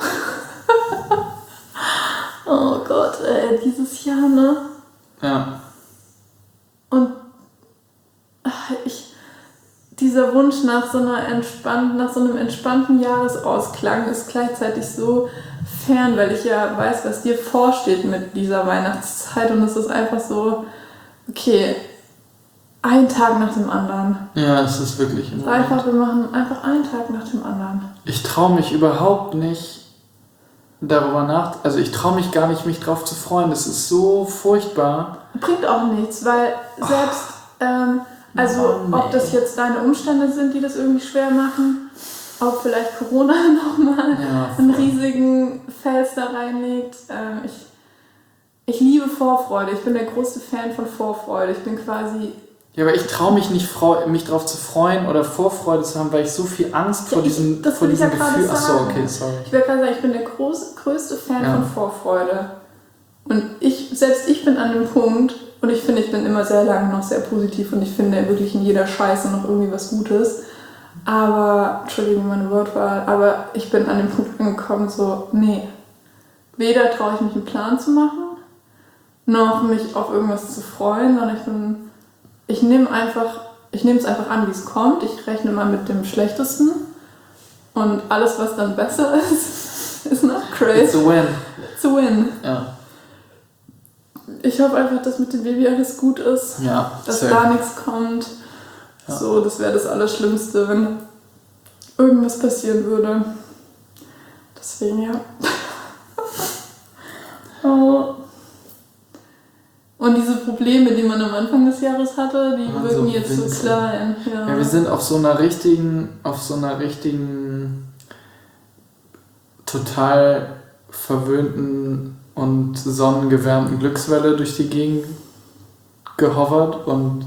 Oh Gott, ey, dieses Jahr, ne?
Ja.
Und ach, ich, dieser Wunsch nach so, einer entspannten, nach so einem entspannten Jahresausklang ist gleichzeitig so fern, weil ich ja weiß, was dir vorsteht mit dieser Weihnachtszeit. Und es ist einfach so, okay, ein Tag nach dem anderen.
Ja, es ist wirklich im Moment.
Einfach, wir machen einfach einen Tag nach dem anderen.
Ich traue mich überhaupt nicht darüber nach, also ich traue mich gar nicht, mich drauf zu freuen. Das ist so furchtbar.
Bringt auch nichts, weil selbst, ähm, also
Mann,
ob das
ey.
jetzt deine Umstände sind, die das irgendwie schwer machen, ob vielleicht Corona nochmal
Ja,
einen
voll.
riesigen Fels da reinlegt. Ähm, ich, ich liebe Vorfreude. Ich bin der größte Fan von Vorfreude. Ich bin quasi...
Ja, aber ich traue mich nicht, freu- mich drauf zu freuen oder Vorfreude zu haben, weil ich so viel Angst vor
Ja, ich-
diesem,
das
vor
will ich ja
diesem
gerade
Gefühl. Achso,
sagen.
okay, sorry.
Ich will gerade sagen, ich bin der groß, größte Fan
Ja.
von Vorfreude. Und ich, selbst ich bin an dem Punkt, und ich finde, ich bin immer sehr lange noch sehr positiv und ich finde wirklich in jeder Scheiße noch irgendwie was Gutes. Aber, Entschuldigung, meine Wortwahl, aber ich bin an dem Punkt angekommen, so, nee, weder traue ich mich einen Plan zu machen, noch mich auf irgendwas zu freuen, sondern ich bin, ich nehme einfach, ich nehme es einfach an, wie es kommt. Ich rechne mal mit dem Schlechtesten und alles, was dann besser ist, ist not
It's
crazy.
a win.
It's a win.
Ja,
Ich hoffe einfach, dass mit dem Baby alles gut ist,
ja.
dass
safe.
da nichts kommt.
Ja.
So, das wäre das Allerschlimmste, wenn irgendwas passieren würde. Deswegen, ja. Oh. Und diese Probleme, die man am Anfang des Jahres hatte, die
Ja,
wirken
so
jetzt so
winzig.
klein. Ja.
Ja, wir sind auf so einer richtigen, auf so einer richtigen, total verwöhnten und sonnengewärmten Glückswelle durch die Gegend gehovert und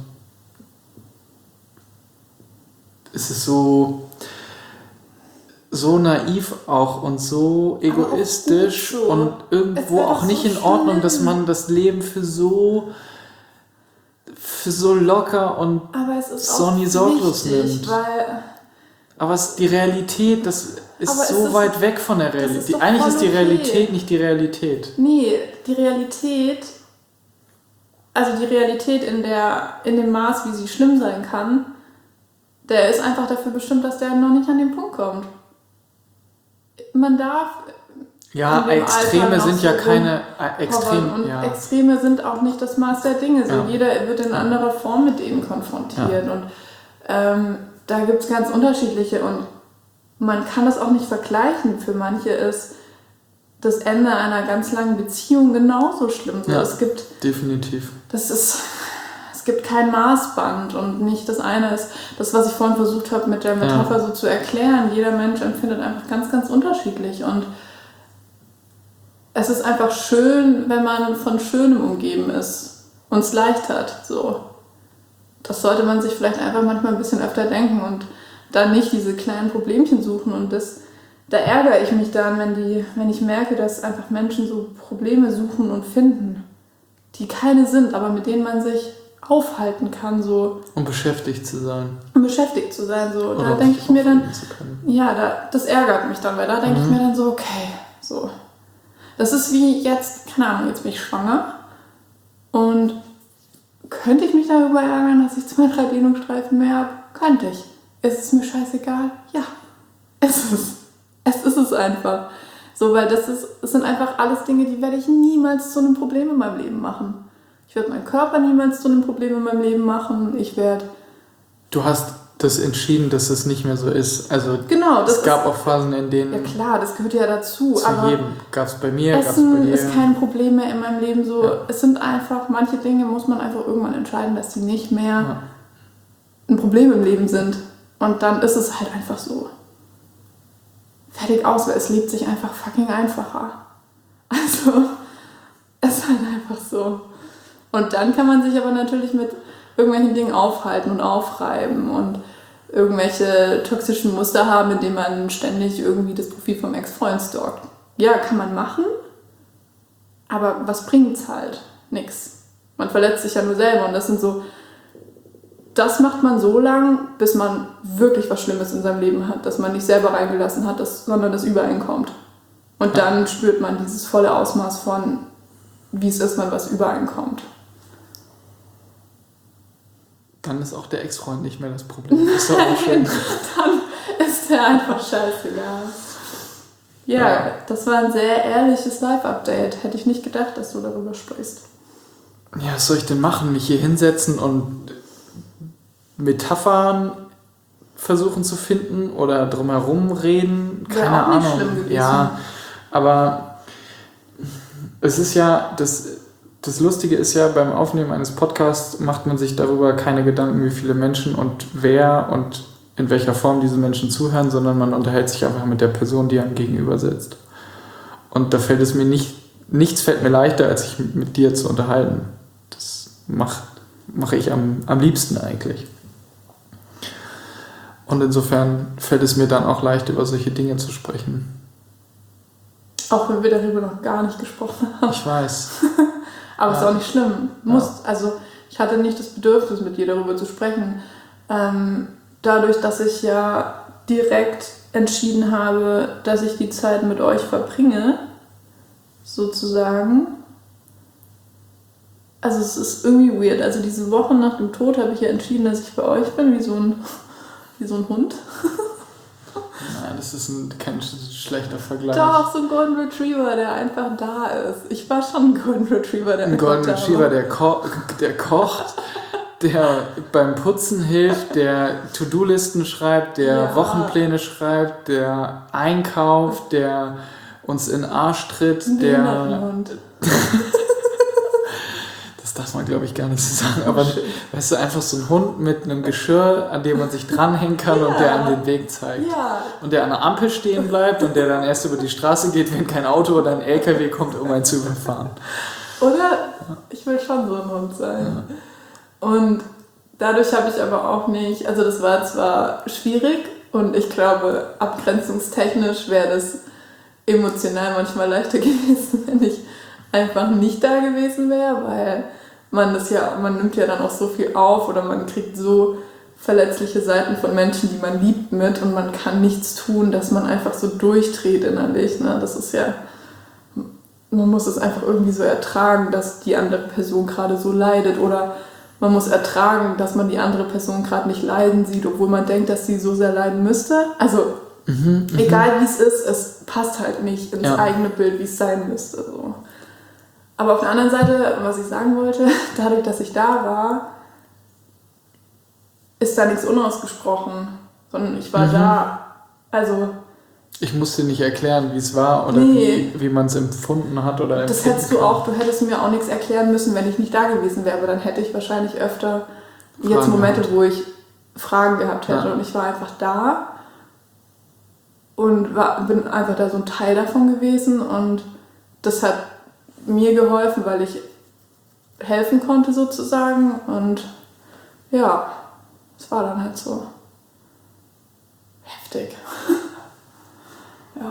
es ist so, so naiv auch und so
Aber auch
egoistisch
gut so.
und
Es
irgendwo
wäre
auch
doch
nicht
so
in Ordnung, dass
schlimm.
man das Leben für so, für so locker und
Aber es ist
Sonny
auch
sorglos
wichtig,
nimmt.
weil
aber es, die Realität, das ist
aber
so
ist,
weit weg von der Realität.
Ist
Eigentlich ist die
okay.
Realität nicht die Realität.
Nee, die Realität, also die Realität in, der, in dem Maß, wie sie schlimm sein kann, der ist einfach dafür bestimmt, dass der noch nicht an den Punkt kommt. Man darf...
Ja, Extreme sind ja
so
keine... Äh, Extrem,
und
ja.
Extreme sind auch nicht das Maß der Dinge. So,
Ja.
Jeder wird in anderer Form mit denen konfrontiert. Ja. Und ähm, da gibt es ganz unterschiedliche. Und man kann das auch nicht vergleichen. Für manche ist das Ende einer ganz langen Beziehung genauso schlimm. So,
ja,
es gibt,
definitiv.
Das ist... Es gibt kein Maßband und nicht das eine ist, das, was ich vorhin versucht habe mit der Metapher ja. so zu erklären. Jeder Mensch empfindet einfach ganz, ganz unterschiedlich und es ist einfach schön, wenn man von Schönem umgeben ist und es leicht hat. So. Das sollte man sich vielleicht einfach manchmal ein bisschen öfter denken und dann nicht diese kleinen Problemchen suchen und das, da ärgere ich mich dann, wenn, die, wenn ich merke, dass einfach Menschen so Probleme suchen und finden, die keine sind, aber mit denen man sich aufhalten kann, so.
Um beschäftigt zu sein.
Um beschäftigt zu sein, so.
Oder
da denke ich mir dann,
zu
ja, da, das ärgert mich dann, weil da denke mhm. ich mir dann so, okay, so. Das ist wie jetzt, keine Ahnung, jetzt bin ich schwanger und könnte ich mich darüber ärgern, dass ich zwei, drei Dehnungsstreifen mehr habe? Könnte ich. Ist es mir scheißegal? Ja, es ist es. Es ist es einfach. So, weil das ist, das sind einfach alles Dinge, die werde ich niemals zu einem Problem in meinem Leben machen. Ich werde meinen Körper niemals zu einem Problem in meinem Leben machen. Ich werde...
Du hast das entschieden, dass es nicht mehr so ist. Also
genau, das
es gab
ist,
auch Phasen, in denen...
Ja klar, das gehört ja dazu.
Zu
aber
jedem. Gab es bei mir, gab es
Essen
bei dir.
ist kein Problem mehr in meinem Leben. So,
ja.
Es sind einfach, manche Dinge muss man einfach irgendwann entscheiden, dass sie nicht mehr ja. ein Problem im Leben sind. Und dann ist es halt einfach so. Fertig aus, weil es lebt sich einfach fucking einfacher. Also, es ist halt einfach so. Und dann kann man sich aber natürlich mit irgendwelchen Dingen aufhalten und aufreiben und irgendwelche toxischen Muster haben, indem man ständig irgendwie das Profil vom Ex-Freund stalkt. Ja, kann man machen, aber was bringt's halt? Nix. Man verletzt sich ja nur selber und das sind so, das macht man so lang, bis man wirklich was Schlimmes in seinem Leben hat, dass man nicht selber reingelassen hat, dass, sondern das übereinkommt. Und dann spürt man dieses volle Ausmaß von, wie es ist, wenn was übereinkommt.
Dann ist auch der Ex-Freund nicht mehr das Problem. Ist doch auch schön.
Dann ist der einfach scheißegal. Ja, ja, das war ein sehr ehrliches Live-Update. Hätte ich nicht gedacht, dass du darüber sprichst.
Ja, was soll ich denn machen? Mich hier hinsetzen und Metaphern versuchen zu finden oder drumherum reden? Keine
Wäre auch
Ahnung.
Nicht schlimm gewesen.
Ja, aber es ist ja, das, das Lustige ist ja, beim Aufnehmen eines Podcasts macht man sich darüber keine Gedanken, wie viele Menschen und wer und in welcher Form diese Menschen zuhören, sondern man unterhält sich einfach mit der Person, die einem gegenüber sitzt. Und da fällt es mir nicht, nichts fällt mir leichter, als sich mit dir zu unterhalten. Das mache mach ich am, am liebsten eigentlich. Und insofern fällt es mir dann auch leicht, über solche Dinge zu sprechen.
Auch wenn wir darüber noch gar nicht gesprochen haben.
Ich weiß.
Aber es
ja.
ist auch nicht schlimm. Muss,
ja.
Also ich hatte nicht das Bedürfnis, mit dir darüber zu sprechen. Ähm, dadurch, dass ich ja direkt entschieden habe, dass ich die Zeit mit euch verbringe, sozusagen. Also es ist irgendwie weird. Also diese Woche nach dem Tod habe ich ja entschieden, dass ich bei euch bin, wie so ein, wie so ein Hund.
Nein, das ist ein, kein schlechter Vergleich.
Doch, so ein Golden Retriever, der einfach da ist. Ich war schon ein Golden Retriever, der
Ein Golden Retriever, der, ko- der kocht, der beim Putzen hilft, der To-Do-Listen schreibt, der ja. Wochenpläne schreibt, der einkauft, der uns in den Arsch tritt,
ein
der... Das darf man, glaube ich, gar nicht so sagen. Aber weißt du, einfach so ein Hund mit einem Geschirr, an dem man sich dranhängen kann ja. und der an den Weg zeigt.
Ja.
Und der an der Ampel stehen bleibt und der dann erst über die Straße geht, wenn kein Auto oder ein L K W kommt, um einen zu überfahren.
Oder? Ich will schon so ein Hund sein. Ja. Und dadurch habe ich aber auch nicht, also das war zwar schwierig und ich glaube, abgrenzungstechnisch wäre das emotional manchmal leichter gewesen, wenn ich einfach nicht da gewesen wäre, weil man das ja, man nimmt ja dann auch so viel auf oder man kriegt so verletzliche Seiten von Menschen, die man liebt, mit und man kann nichts tun, dass man einfach so durchdreht innerlich. Ne? Das ist ja, man muss es einfach irgendwie so ertragen, dass die andere Person gerade so leidet oder man muss ertragen, dass man die andere Person gerade nicht leiden sieht, obwohl man denkt, dass sie so sehr leiden müsste. Also mhm, egal wie es ist, es passt halt nicht ins ja. eigene Bild, wie es sein müsste. So. Aber auf der anderen Seite, was ich sagen wollte, dadurch, dass ich da war, ist da nichts unausgesprochen, sondern ich war mhm. da. Also
ich musste nicht erklären, wie es war oder nee. wie, wie man es empfunden hat. Oder
das hättest du auch, du hättest mir auch nichts erklären müssen, wenn ich nicht da gewesen wäre, aber dann hätte ich wahrscheinlich öfter Fragen jetzt Momente, gehabt. wo ich Fragen gehabt hätte ja. und ich war einfach da und war, bin einfach da so ein Teil davon gewesen und das hat mir geholfen, weil ich helfen konnte sozusagen und ja, es war dann halt so heftig. Ja.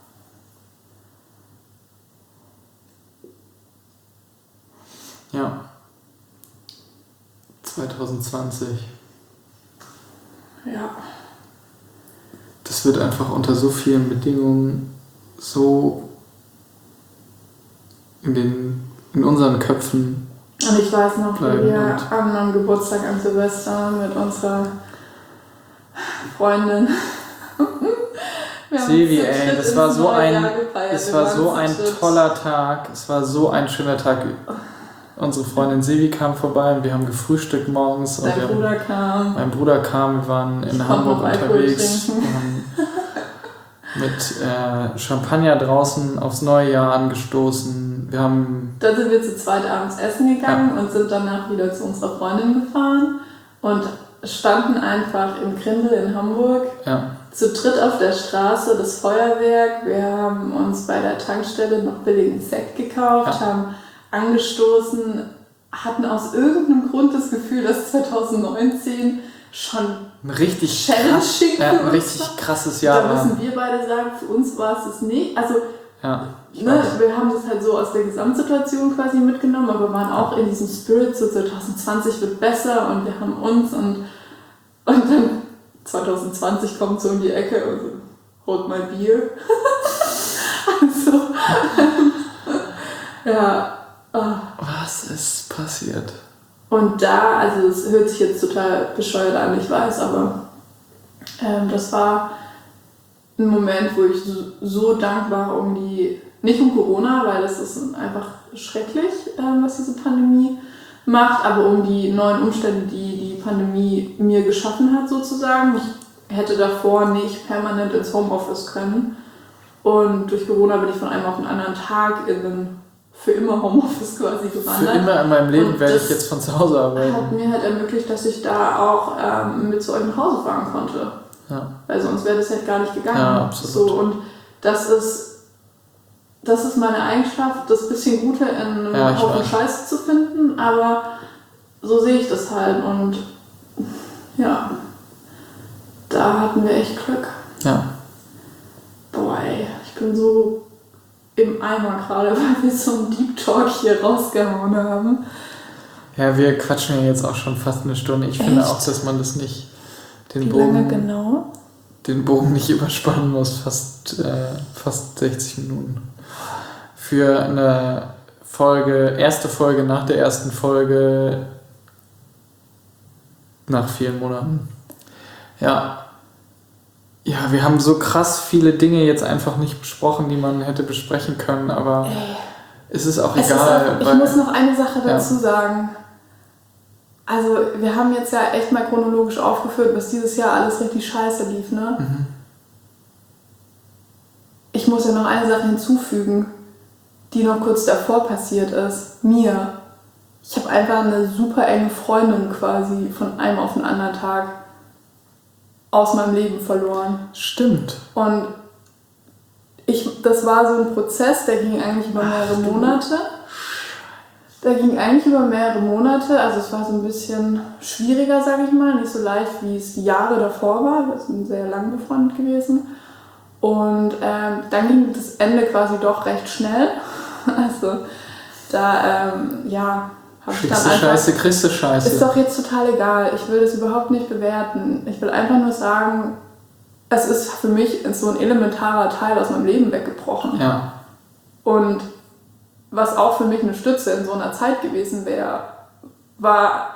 Ja. zwanzig zwanzig.
Ja.
Das wird einfach unter so vielen Bedingungen so in, den, in unseren Köpfen.
Und ich weiß noch, wie wir am, am Geburtstag an Silvester mit unserer Freundin
Sevi, ey, das war so ein, es war so ein toller Tag, es war so ein schöner Tag. Unsere Freundin Sevi kam vorbei und wir haben gefrühstückt morgens.
Dein
und
Bruder
haben,
kam.
Mein Bruder kam, wir waren in ich Hamburg unterwegs. Wir haben mit äh, Champagner draußen aufs neue Jahr angestoßen. Wir haben
dann sind wir zu zweit abends essen gegangen ja. und sind danach wieder zu unserer Freundin gefahren und standen einfach im Grindel in Hamburg.
Ja.
Zu dritt auf der Straße, das Feuerwerk. Wir haben uns bei der Tankstelle noch billigen Sekt gekauft, ja. haben angestoßen, hatten aus irgendeinem Grund das Gefühl, dass zwanzig neunzehn schon
ein richtig, krass, ja, ein richtig krasses Jahr
war. Da müssen
war.
wir beide sagen, für uns war es es nicht. Also,
ja,
ne, wir haben das halt so aus der Gesamtsituation quasi mitgenommen, aber waren auch in diesem Spirit, so zwanzig zwanzig wird besser und wir haben uns und, und dann zwanzig zwanzig kommt so um die Ecke und so, hold my beer. Also, ja. Oh.
Was ist passiert?
Und da, also es hört sich jetzt total bescheuert an, ich weiß, aber ähm, das war ein Moment, wo ich so, so dankbar um die, nicht um Corona, weil das ist einfach schrecklich, ähm, was diese Pandemie macht, aber um die neuen Umstände, die die Pandemie mir geschaffen hat sozusagen. Ich hätte davor nicht permanent ins Homeoffice können und durch Corona bin ich von einem auf den anderen Tag in den für immer Homeoffice quasi gewandert.
Für immer in meinem Leben und werde ich jetzt von zu Hause arbeiten.
Hat mir halt ermöglicht, dass ich da auch ähm, mit zu euch nach Hause fahren konnte.
Ja.
Weil sonst wäre das halt gar nicht gegangen.
Ja, absolut.
So, und das ist, das ist meine Eigenschaft, das bisschen Gute in einem
ja,
Haufen Scheiße zu finden, aber so sehe ich das halt und ja, da hatten wir echt Glück.
Ja.
Boah, ey, ich bin so im Eimer gerade, weil wir so einen Deep Talk hier rausgehauen haben.
Ja, wir quatschen ja jetzt auch schon fast eine Stunde. Ich Echt? finde auch, dass man das nicht den
Wie
Bogen,
lange genau?
den Bogen nicht überspannen muss, fast, äh, fast sechzig Minuten. Für eine Folge, erste Folge nach der ersten Folge nach vielen Monaten. Ja. Ja, wir haben so krass viele Dinge jetzt einfach nicht besprochen, die man hätte besprechen können, aber Ey. es ist auch es egal. Ist auch,
ich
weil,
muss noch eine Sache dazu
ja.
sagen. Also wir haben jetzt ja echt mal chronologisch aufgeführt, was dieses Jahr alles richtig scheiße lief, ne?
Mhm.
Ich muss ja noch eine Sache hinzufügen, die noch kurz davor passiert ist. Mir. Ich habe einfach eine super enge Freundin quasi von einem auf den anderen Tag aus meinem Leben verloren.
Stimmt.
Und ich, das war so ein Prozess, der ging eigentlich über mehrere Ach, Monate. Der ging eigentlich über mehrere Monate, also es war so ein bisschen schwieriger, sage ich mal, nicht so leicht, wie es die Jahre davor war. Wir sind sehr lang befreundet gewesen. Und ähm, dann ging das Ende quasi doch recht schnell. Also da, ähm, ja, habe ich dann
Kriegst du
einfach...
Scheiße, kriegst du Scheiße.
Ist doch jetzt total egal. Ich will das überhaupt nicht bewerten. Ich will einfach nur sagen, es ist für mich so ein elementarer Teil aus meinem Leben weggebrochen.
Ja.
Und was auch für mich eine Stütze in so einer Zeit gewesen wäre, war,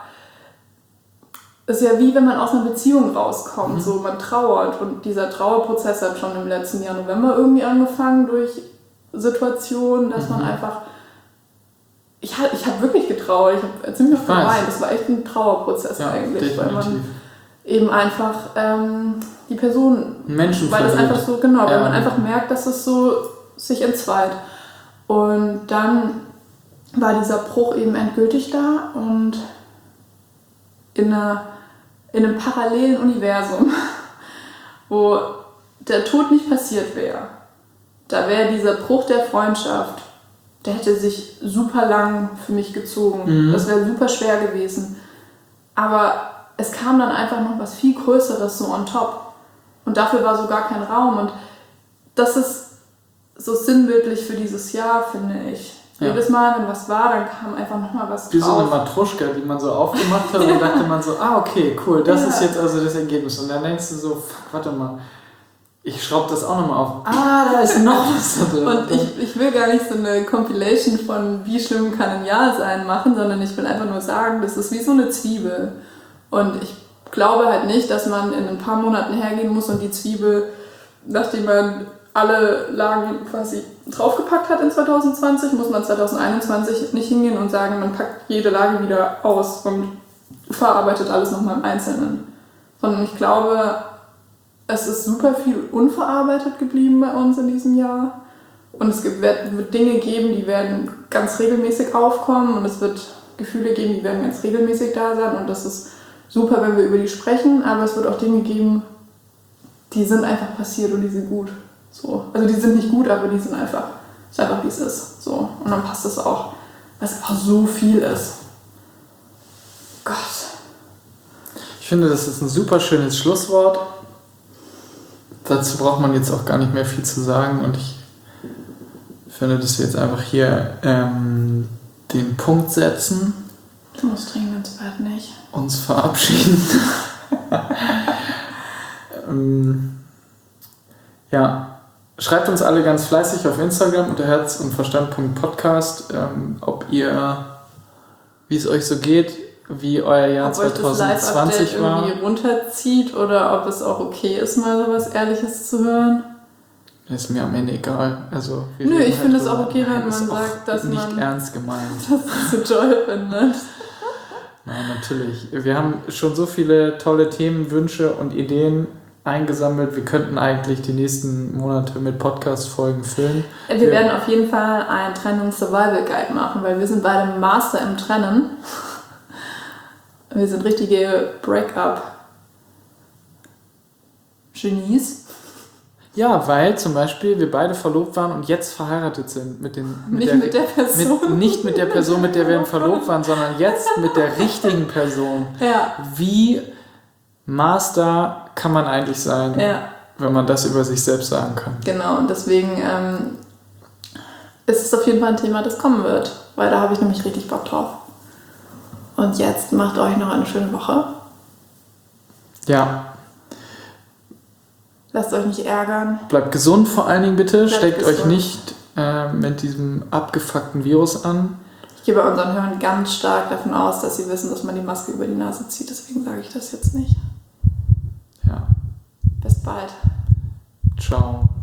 ist ja wie wenn man aus einer Beziehung rauskommt, mhm. so man trauert und dieser Trauerprozess hat schon im letzten Jahr November irgendwie angefangen durch Situationen, dass mhm. man einfach, ich habe ich hab wirklich getrauert, ich habe ziemlich oft geweint, das war echt ein Trauerprozess ja, eigentlich, definitiv. Weil man eben einfach ähm, die Person,
Menschen
weil das
verliert.
einfach so, genau,
ja.
weil man einfach merkt, dass es so sich entzweit. Und dann war dieser Bruch eben endgültig da und in, einer, in einem parallelen Universum, wo der Tod nicht passiert wäre, da wäre dieser Bruch der Freundschaft, der hätte sich super lang für mich gezogen. Mhm. Das wäre super schwer gewesen. Aber es kam dann einfach noch was viel Größeres so on top. Und dafür war so gar kein Raum. Und das ist so sinnbildlich für dieses Jahr, finde ich. Ja. Jedes Mal, wenn was war, dann kam einfach nochmal was
Wie
drauf.
so eine Matruschka, die man so aufgemacht hat und dann dachte man so, ah okay, cool, das ja. ist jetzt also das Ergebnis. Und dann denkst du so, fuck, warte mal, ich schraube das auch nochmal auf. Ah, da ist noch was da drin.
Und ich, ich will gar nicht so eine Compilation von wie schlimm kann ein Jahr sein machen, sondern ich will einfach nur sagen, das ist wie so eine Zwiebel. Und ich glaube halt nicht, dass man in ein paar Monaten hergehen muss und die Zwiebel, nachdem man alle Lagen quasi draufgepackt hat in zwanzig zwanzig, muss man zwanzig einundzwanzig nicht hingehen und sagen, man packt jede Lage wieder aus und verarbeitet alles nochmal im Einzelnen. Sondern ich glaube, es ist super viel unverarbeitet geblieben bei uns in diesem Jahr. Und es gibt, wird Dinge geben, die werden ganz regelmäßig aufkommen und es wird Gefühle geben, die werden ganz regelmäßig da sein und das ist super, wenn wir über die sprechen, aber es wird auch Dinge geben, die sind einfach passiert und die sind gut. So. Also die sind nicht gut, aber die sind einfach, ist einfach wie es ist. So. Und dann passt es auch, weil es einfach so viel ist. Gott.
Ich finde, das ist ein super schönes Schlusswort. Dazu braucht man jetzt auch gar nicht mehr viel zu sagen und ich finde, dass wir jetzt einfach hier ähm, den Punkt setzen.
Du musst dringend ins Bett, nicht?
Uns verabschieden. ähm, ja. Schreibt uns alle ganz fleißig auf Instagram unter herz und verstand punkt podcast, ähm, ob ihr, wie es euch so geht, wie euer Jahr ob zwanzig zwanzig
euch das
war.
irgendwie runterzieht oder ob es auch okay ist, mal so was Ehrliches zu hören.
Ist mir am Ende egal. Also,
Nö, ich halt finde es auch okay, wenn man sagt, dass
nicht
man
nicht ernst gemeint.
Das so toll findet.
Nein, natürlich. Wir haben schon so viele tolle Themen, Wünsche und Ideen eingesammelt. Wir könnten eigentlich die nächsten Monate mit Podcast-Folgen füllen.
Wir, wir werden auf jeden Fall einen Trennungs-Survival-Guide machen, weil wir sind beide Master im Trennen. Wir sind richtige Break-up-Genies.
Ja, weil zum Beispiel wir beide verlobt waren und jetzt verheiratet sind. Mit den, mit
nicht
der,
mit der Person.
Mit, nicht mit der Person, mit der wir verlobt waren, sondern jetzt mit der richtigen Person.
Ja.
Wie Master kann man eigentlich sein,
ja.
wenn man das über sich selbst sagen kann.
Genau, und deswegen ähm, ist es auf jeden Fall ein Thema, das kommen wird, weil da habe ich nämlich richtig Bock drauf. Und jetzt macht euch noch eine schöne Woche.
Ja.
Lasst euch nicht ärgern.
Bleibt gesund vor allen Dingen bitte.
Bleibt
Steckt
gesund.
euch nicht äh, mit diesem abgefuckten Virus an.
Ich gehe bei unseren Hörern ganz stark davon aus, dass sie wissen, dass man die Maske über die Nase zieht. Deswegen sage ich das jetzt nicht.
Ja.
Bis bald.
Ciao.